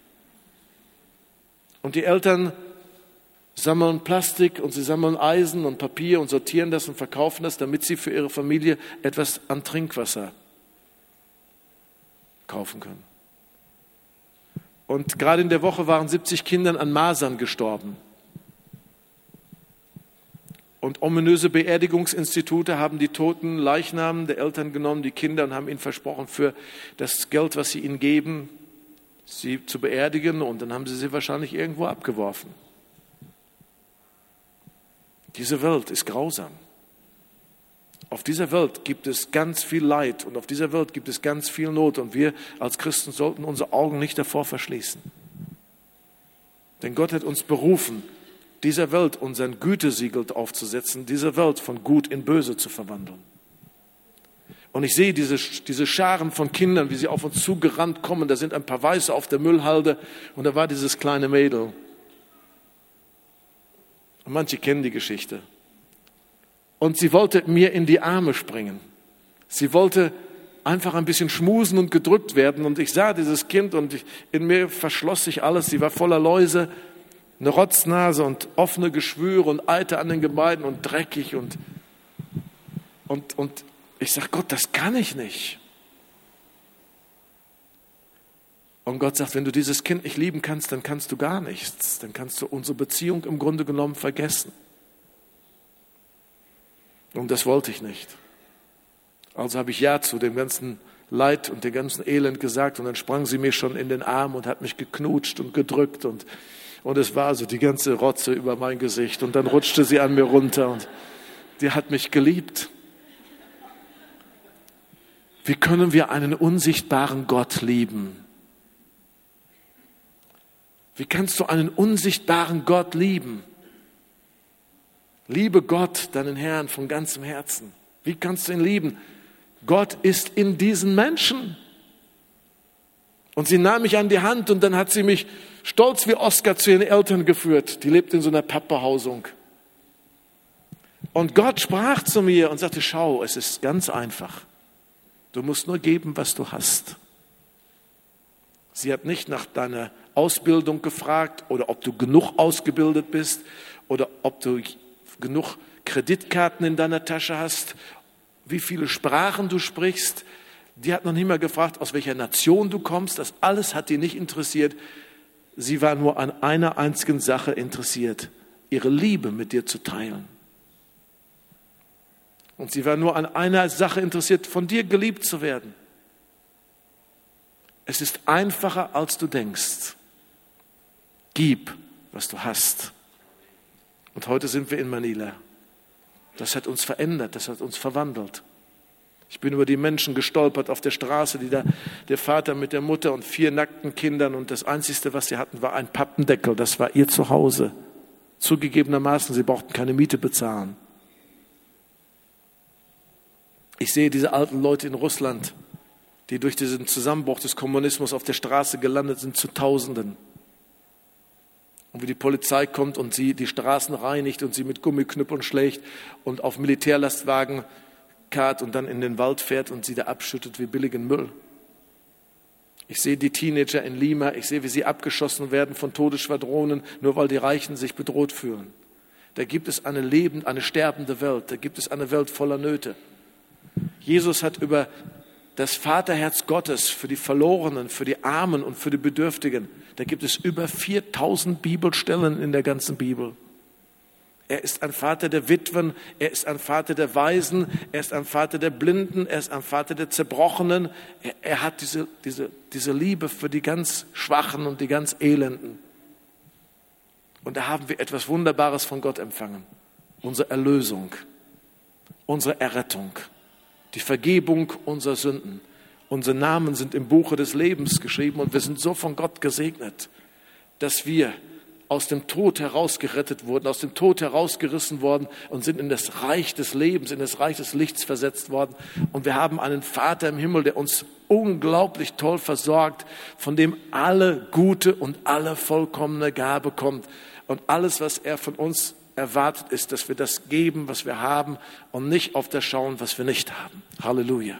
Und die Eltern sammeln Plastik und sie sammeln Eisen und Papier und sortieren das und verkaufen das, damit sie für ihre Familie etwas an Trinkwasser kaufen können. Und gerade in der Woche waren 70 Kinder an Masern gestorben. Und ominöse Beerdigungsinstitute haben die toten Leichnamen der Eltern genommen, die Kinder, und haben ihnen versprochen, für das Geld, was sie ihnen geben, sie zu beerdigen, und dann haben sie wahrscheinlich irgendwo abgeworfen. Diese Welt ist grausam. Auf dieser Welt gibt es ganz viel Leid und auf dieser Welt gibt es ganz viel Not, und wir als Christen sollten unsere Augen nicht davor verschließen. Denn Gott hat uns berufen, dieser Welt unseren Gütesiegel aufzusetzen, diese Welt von gut in böse zu verwandeln. Und ich sehe diese Scharen von Kindern, wie sie auf uns zugerannt kommen. Da sind ein paar Weiße auf der Müllhalde und da war dieses kleine Mädel. Und manche kennen die Geschichte. Und sie wollte mir in die Arme springen. Sie wollte einfach ein bisschen schmusen und gedrückt werden. Und ich sah dieses Kind und in mir verschloss sich alles. Sie war voller Läuse, eine Rotznase und offene Geschwüre und Eiter an den Gebeinen und dreckig. Und ich sage, Gott, das kann ich nicht. Und Gott sagt, wenn du dieses Kind nicht lieben kannst, dann kannst du gar nichts. Dann kannst du unsere Beziehung im Grunde genommen vergessen. Und das wollte ich nicht. Also habe ich Ja zu dem ganzen Leid und dem ganzen Elend gesagt, und dann sprang sie mir schon in den Arm und hat mich geknutscht und gedrückt und es war so die ganze Rotze über mein Gesicht, und dann rutschte sie an mir runter und die hat mich geliebt. Wie können wir einen unsichtbaren Gott lieben? Wie kannst du einen unsichtbaren Gott lieben? Liebe Gott, deinen Herrn, von ganzem Herzen. Wie kannst du ihn lieben? Gott ist in diesen Menschen. Und sie nahm mich an die Hand und dann hat sie mich stolz wie Oskar zu ihren Eltern geführt. Die lebt in so einer Pappbehausung. Und Gott sprach zu mir und sagte, schau, es ist ganz einfach. Du musst nur geben, was du hast. Sie hat nicht nach deiner Ausbildung gefragt oder ob du genug ausgebildet bist oder ob du genug Kreditkarten in deiner Tasche hast, wie viele Sprachen du sprichst. Die hat noch nicht mal gefragt, aus welcher Nation du kommst. Das alles hat die nicht interessiert. Sie war nur an einer einzigen Sache interessiert, ihre Liebe mit dir zu teilen. Und sie war nur an einer Sache interessiert, von dir geliebt zu werden. Es ist einfacher, als du denkst. Gib, was du hast. Und heute sind wir in Manila. Das hat uns verändert, das hat uns verwandelt. Ich bin über die Menschen gestolpert auf der Straße, der Vater mit der Mutter und 4 nackten Kindern. Und das Einzige, was sie hatten, war ein Pappendeckel. Das war ihr Zuhause. Zugegebenermaßen, sie brauchten keine Miete bezahlen. Ich sehe diese alten Leute in Russland, die durch diesen Zusammenbruch des Kommunismus auf der Straße gelandet sind, zu Tausenden. Und wie die Polizei kommt und sie die Straßen reinigt und sie mit Gummiknüppeln schlägt und auf Militärlastwagen karrt und dann in den Wald fährt und sie da abschüttet wie billigen Müll. Ich sehe die Teenager in Lima, ich sehe, wie sie abgeschossen werden von Todesschwadronen, nur weil die Reichen sich bedroht fühlen. Da gibt es eine sterbende Welt, da gibt es eine Welt voller Nöte. Jesus hat über das Vaterherz Gottes für die Verlorenen, für die Armen und für die Bedürftigen, da gibt es über 4000 Bibelstellen in der ganzen Bibel. Er ist ein Vater der Witwen, er ist ein Vater der Waisen, er ist ein Vater der Blinden, er ist ein Vater der Zerbrochenen. Er hat diese Liebe für die ganz Schwachen und die ganz Elenden. Und da haben wir etwas Wunderbares von Gott empfangen. Unsere Erlösung, unsere Errettung, die Vergebung unserer Sünden. Unsere Namen sind im Buche des Lebens geschrieben und wir sind so von Gott gesegnet, dass wir aus dem Tod herausgerettet wurden, aus dem Tod herausgerissen worden und sind in das Reich des Lebens, in das Reich des Lichts versetzt worden. Und wir haben einen Vater im Himmel, der uns unglaublich toll versorgt, von dem alle gute und alle vollkommene Gabe kommt. Und alles, was er von uns erwartet, ist, dass wir das geben, was wir haben und nicht auf das schauen, was wir nicht haben. Halleluja.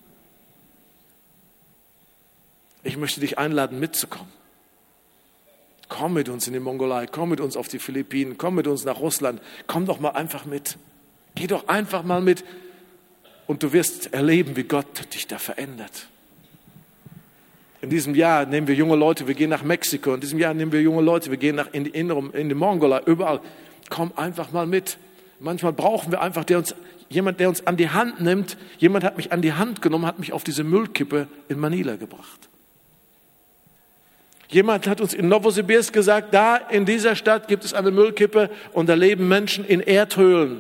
Ich möchte dich einladen, mitzukommen. Komm mit uns in die Mongolei, komm mit uns auf die Philippinen, komm mit uns nach Russland. Komm doch mal einfach mit. Geh doch einfach mal mit und du wirst erleben, wie Gott dich da verändert. In diesem Jahr nehmen wir junge Leute, wir gehen nach Mexiko. In diesem Jahr nehmen wir junge Leute, wir gehen in die Mongolei, überall. Komm einfach mal mit. Manchmal brauchen wir einfach jemand, der uns an die Hand nimmt. Jemand hat mich an die Hand genommen, hat mich auf diese Müllkippe in Manila gebracht. Jemand hat uns in Novosibirsk gesagt, da in dieser Stadt gibt es eine Müllkippe und da leben Menschen in Erdhöhlen.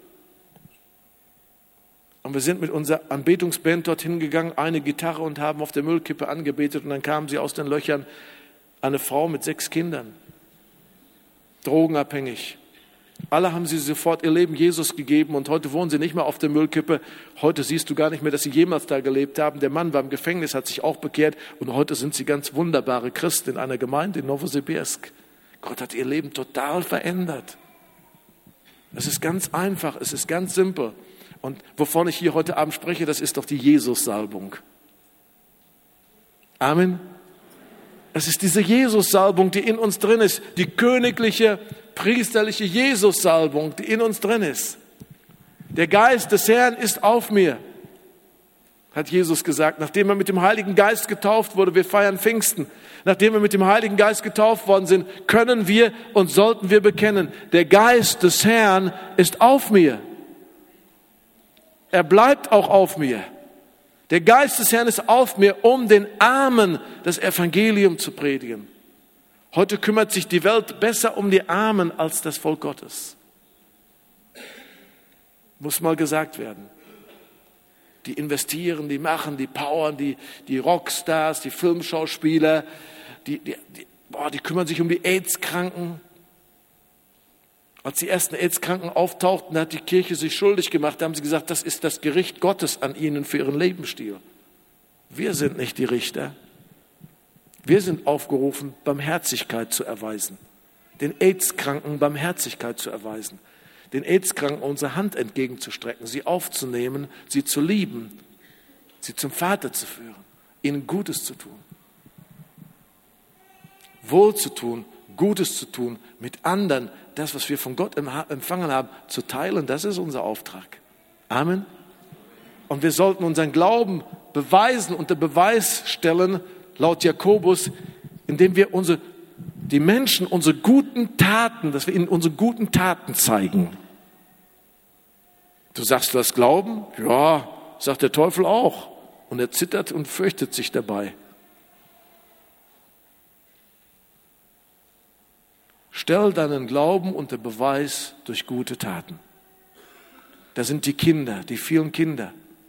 Und wir sind mit unserer Anbetungsband dorthin gegangen, eine Gitarre und haben auf der Müllkippe angebetet und dann kamen sie aus den Löchern, eine Frau mit 6 Kindern, drogenabhängig. Alle haben sie sofort ihr Leben Jesus gegeben und heute wohnen sie nicht mehr auf der Müllkippe. Heute siehst du gar nicht mehr, dass sie jemals da gelebt haben. Der Mann war im Gefängnis, hat sich auch bekehrt und heute sind sie ganz wunderbare Christen in einer Gemeinde in Novosibirsk. Gott hat ihr Leben total verändert. Es ist ganz einfach, es ist ganz simpel. Und wovon ich hier heute Abend spreche, das ist doch die Jesus-Salbung. Amen. Es ist diese Jesus-Salbung, die in uns drin ist, die königliche, priesterliche Jesus-Salbung, die in uns drin ist. Der Geist des Herrn ist auf mir, hat Jesus gesagt, nachdem er mit dem Heiligen Geist getauft wurde. Wir feiern Pfingsten. Nachdem wir mit dem Heiligen Geist getauft worden sind, können wir und sollten wir bekennen, der Geist des Herrn ist auf mir. Er bleibt auch auf mir. Der Geist des Herrn ist auf mir, um den Armen das Evangelium zu predigen. Heute kümmert sich die Welt besser um die Armen als das Volk Gottes. Muss mal gesagt werden. Die investieren, die machen, die powern, die Rockstars, die Filmschauspieler, die kümmern sich um die AIDS-Kranken. Als die ersten AIDS-Kranken auftauchten, hat die Kirche sich schuldig gemacht. Da haben sie gesagt, das ist das Gericht Gottes an ihnen für ihren Lebensstil. Wir sind nicht die Richter. Wir sind aufgerufen, Barmherzigkeit zu erweisen. Den AIDS-Kranken Barmherzigkeit zu erweisen. Den AIDS-Kranken unsere Hand entgegenzustrecken, sie aufzunehmen, sie zu lieben, sie zum Vater zu führen, ihnen Gutes zu tun. Wohl zu tun, Gutes zu tun, mit anderen, das, was wir von Gott empfangen haben, zu teilen. Das ist unser Auftrag. Amen. Und wir sollten unseren Glauben beweisen, unter Beweis stellen, laut Jakobus, indem wir die Menschen unsere guten Taten, dass wir ihnen unsere guten Taten zeigen. Du sagst, du hast Glauben? Ja, sagt der Teufel auch. Und er zittert und fürchtet sich dabei. Stell deinen Glauben unter Beweis durch gute Taten. Das sind die Kinder, die vielen Kinder.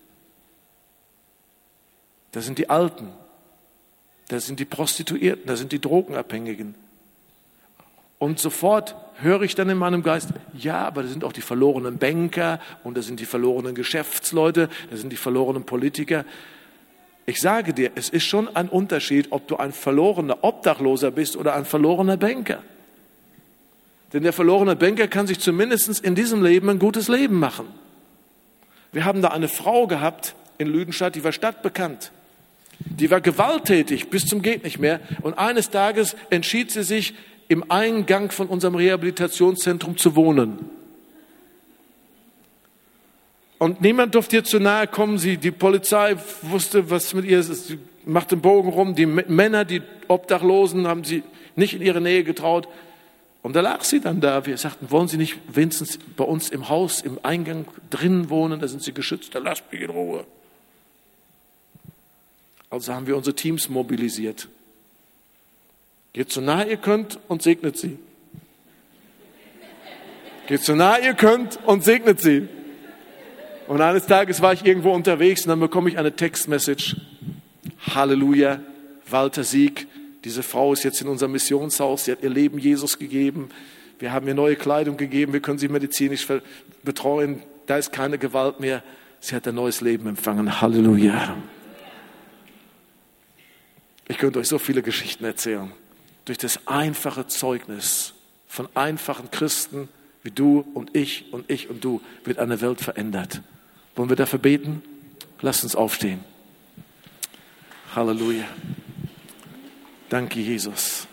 Das sind die Alten. Das sind die Prostituierten, das sind die Drogenabhängigen. Und sofort höre ich dann in meinem Geist, ja, aber das sind auch die verlorenen Banker und das sind die verlorenen Geschäftsleute, das sind die verlorenen Politiker. Ich sage dir, es ist schon ein Unterschied, ob du ein verlorener Obdachloser bist oder ein verlorener Banker. Denn der verlorene Banker kann sich zumindest in diesem Leben ein gutes Leben machen. Wir haben da eine Frau gehabt in Lüdenscheid, die war stadtbekannt. Die war gewalttätig bis zum geht nicht mehr. Und eines Tages entschied sie sich, im Eingang von unserem Rehabilitationszentrum zu wohnen. Und niemand durfte ihr zu nahe kommen. Die Polizei wusste, was mit ihr ist. Sie macht den Bogen rum. Die Männer, die Obdachlosen, haben sie nicht in ihre Nähe getraut. Und da lag sie dann da. Wir sagten, wollen Sie nicht wenigstens bei uns im Haus, im Eingang drinnen wohnen? Da sind Sie geschützt. Da lasst mich in Ruhe. Also haben wir unsere Teams mobilisiert. Geht so nah ihr könnt und segnet sie. Geht so nah ihr könnt und segnet sie. Und eines Tages war ich irgendwo unterwegs und dann bekomme ich eine Textmessage. Halleluja, Walter Sieg. Diese Frau ist jetzt in unserem Missionshaus. Sie hat ihr Leben Jesus gegeben. Wir haben ihr neue Kleidung gegeben. Wir können sie medizinisch betreuen. Da ist keine Gewalt mehr. Sie hat ein neues Leben empfangen. Halleluja. Ich könnte euch so viele Geschichten erzählen. Durch das einfache Zeugnis von einfachen Christen wie du und ich und ich und du wird eine Welt verändert. Wollen wir dafür beten? Lasst uns aufstehen. Halleluja. Danke, Jesus.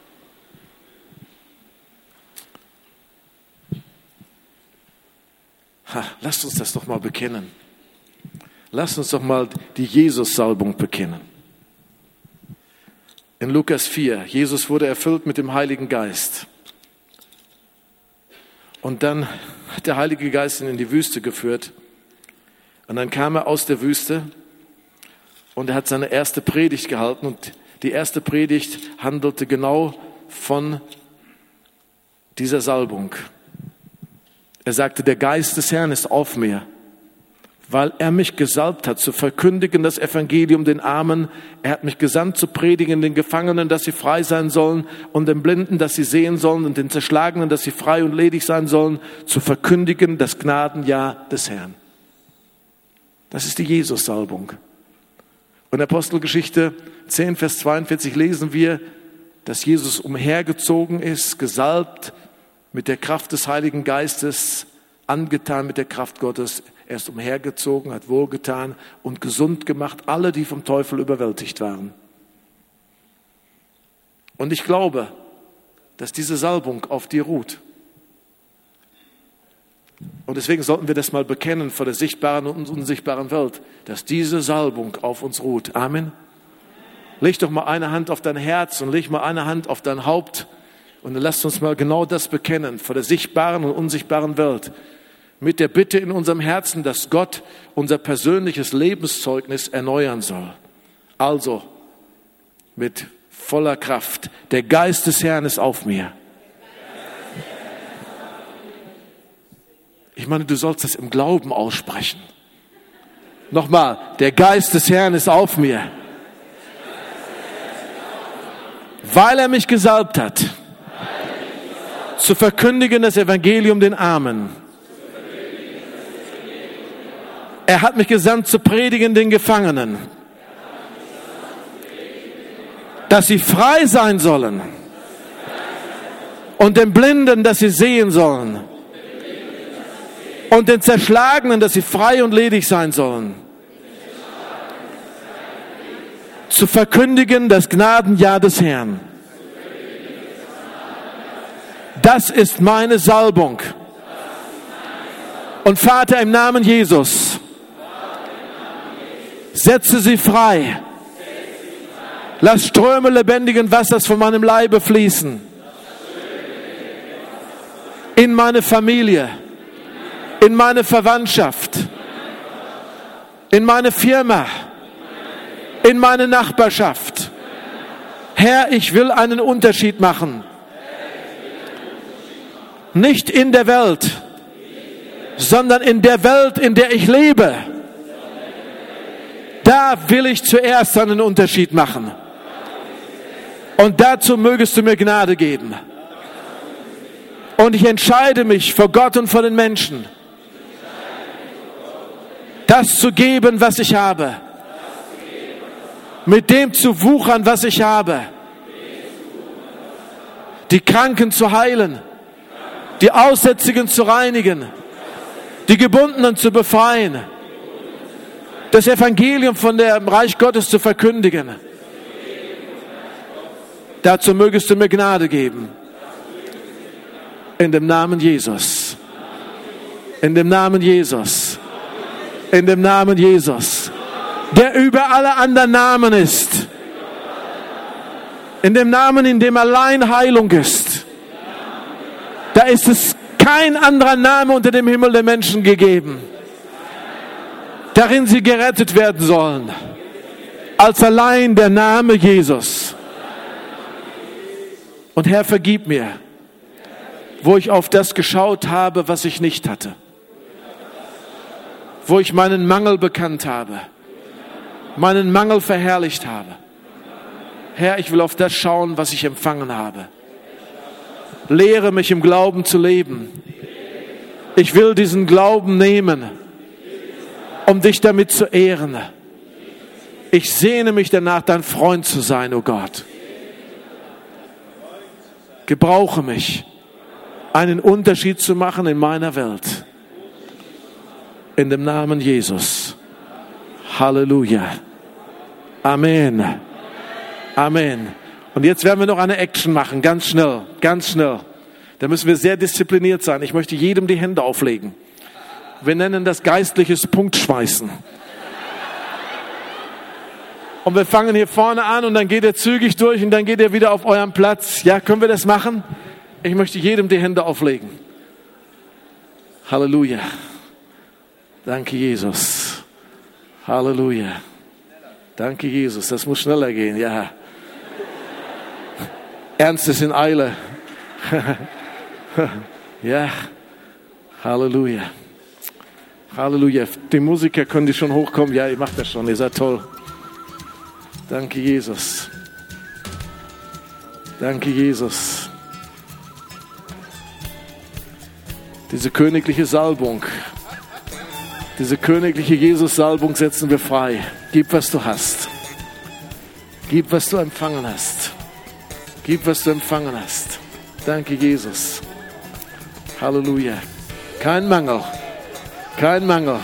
Lasst uns das doch mal bekennen. Lasst uns doch mal die Jesus-Salbung bekennen. In Lukas 4, Jesus wurde erfüllt mit dem Heiligen Geist. Und dann hat der Heilige Geist ihn in die Wüste geführt. Und dann kam er aus der Wüste und er hat seine erste Predigt gehalten. Und die erste Predigt handelte genau von dieser Salbung. Er sagte, der Geist des Herrn ist auf mir, weil er mich gesalbt hat, zu verkündigen das Evangelium den Armen. Er hat mich gesandt, zu predigen den Gefangenen, dass sie frei sein sollen, und den Blinden, dass sie sehen sollen, und den Zerschlagenen, dass sie frei und ledig sein sollen, zu verkündigen das Gnadenjahr des Herrn. Das ist die Jesus-Salbung. Und in Apostelgeschichte 10, Vers 42 lesen wir, dass Jesus umhergezogen ist, gesalbt mit der Kraft des Heiligen Geistes, angetan mit der Kraft Gottes. Er ist umhergezogen, hat wohlgetan und gesund gemacht, alle, die vom Teufel überwältigt waren. Und ich glaube, dass diese Salbung auf dir ruht. Und deswegen sollten wir das mal bekennen vor der sichtbaren und unsichtbaren Welt, dass diese Salbung auf uns ruht. Amen. Leg doch mal eine Hand auf dein Herz und leg mal eine Hand auf dein Haupt und dann lasst uns mal genau das bekennen vor der sichtbaren und unsichtbaren Welt. Mit der Bitte in unserem Herzen, dass Gott unser persönliches Lebenszeugnis erneuern soll. Also mit voller Kraft. Der Geist des Herrn ist auf mir. Ich meine, du sollst das im Glauben aussprechen. Nochmal, der Geist des Herrn ist auf mir. Weil er mich gesalbt hat, zu verkündigen das Evangelium den Armen. Er hat mich gesandt zu predigen den Gefangenen, dass sie frei sein sollen, und den Blinden, dass sie sehen sollen, und den Zerschlagenen, dass sie frei und ledig sein sollen, zu verkündigen das Gnadenjahr des Herrn. Das ist meine Salbung. Und Vater, im Namen Jesus, setze sie frei. Lass Ströme lebendigen Wassers von meinem Leibe fließen. In meine Familie, in meine Verwandtschaft, in meine Firma, in meine Nachbarschaft. Herr, ich will einen Unterschied machen. Nicht in der Welt, sondern in der Welt, in der ich lebe. Da will ich zuerst einen Unterschied machen. Und dazu mögest du mir Gnade geben. Und ich entscheide mich vor Gott und vor den Menschen, das zu geben, was ich habe. Mit dem zu wuchern, was ich habe. Die Kranken zu heilen. Die Aussätzigen zu reinigen. Die Gebundenen zu befreien. Das Evangelium von dem Reich Gottes zu verkündigen. Dazu mögest du mir Gnade geben. In dem Namen Jesus. In dem Namen Jesus. In dem Namen Jesus. Der über alle anderen Namen ist. In dem Namen, in dem allein Heilung ist. Da ist es kein anderer Name unter dem Himmel der Menschen gegeben, darin sie gerettet werden sollen, als allein der Name Jesus. Und Herr, vergib mir, wo ich auf das geschaut habe, was ich nicht hatte. Wo ich meinen Mangel bekannt habe. Meinen Mangel verherrlicht habe. Herr, ich will auf das schauen, was ich empfangen habe. Lehre mich im Glauben zu leben. Ich will diesen Glauben nehmen, um dich damit zu ehren. Ich sehne mich danach, dein Freund zu sein, o Gott. Gebrauche mich, einen Unterschied zu machen in meiner Welt. In dem Namen Jesus. Halleluja. Amen. Amen. Und jetzt werden wir noch eine Action machen, ganz schnell, ganz schnell. Da müssen wir sehr diszipliniert sein. Ich möchte jedem die Hände auflegen. Wir nennen das geistliches Punktschmeißen. Und wir fangen hier vorne an und dann geht ihr zügig durch und dann geht ihr wieder auf euren Platz. Ja, können wir das machen? Ich möchte jedem die Hände auflegen. Halleluja. Danke, Jesus. Halleluja. Danke, Jesus. Das muss schneller gehen, ja. Ernst ist in Eile. Ja. Halleluja. Halleluja. Die Musiker können die schon hochkommen. Ja, ihr macht das schon. Ihr seid toll. Danke, Jesus. Danke, Jesus. Diese königliche Salbung, diese königliche Jesus-Salbung setzen wir frei. Gib, was du hast. Gib, was du empfangen hast. Gib, was du empfangen hast. Danke, Jesus. Halleluja. Kein Mangel. Kein Mangel.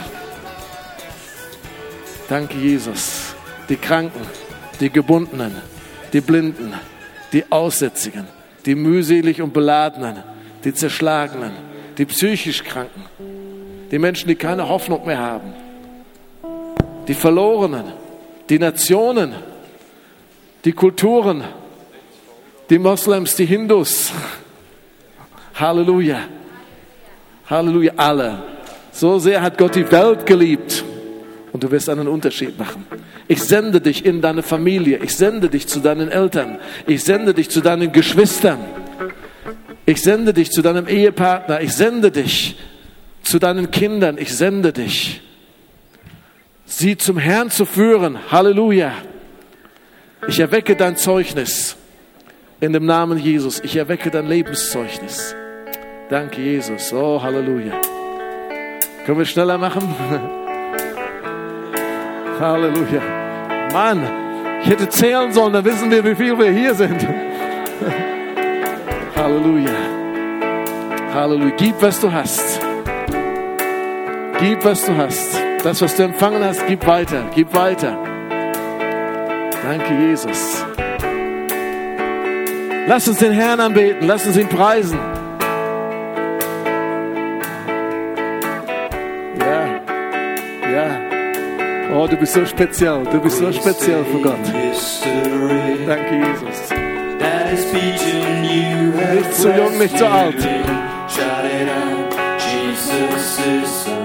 Danke, Jesus. Die Kranken, die Gebundenen, die Blinden, die Aussätzigen, die mühselig und Beladenen, die Zerschlagenen, die psychisch Kranken, die Menschen, die keine Hoffnung mehr haben, die Verlorenen, die Nationen, die Kulturen, die Moslems, die Hindus. Halleluja. Halleluja, alle. So sehr hat Gott die Welt geliebt. Und du wirst einen Unterschied machen. Ich sende dich in deine Familie. Ich sende dich zu deinen Eltern. Ich sende dich zu deinen Geschwistern. Ich sende dich zu deinem Ehepartner. Ich sende dich zu deinen Kindern. Ich sende dich, sie zum Herrn zu führen. Halleluja. Ich erwecke dein Zeugnis in dem Namen Jesus. Ich erwecke dein Lebenszeugnis. Danke, Jesus. Oh, Halleluja. Können wir schneller machen? Halleluja. Mann, ich hätte zählen sollen, dann wissen wir, wie viel wir hier sind. Halleluja. Halleluja. Gib, was du hast. Gib, was du hast. Das, was du empfangen hast, gib weiter. Gib weiter. Danke, Jesus. Lass uns den Herrn anbeten. Lass uns ihn preisen. Oh, du bist so speziell. Du bist so speziell für Gott. Danke, Jesus. Nicht zu jung, nicht zu alt. Shout it out, Jesus is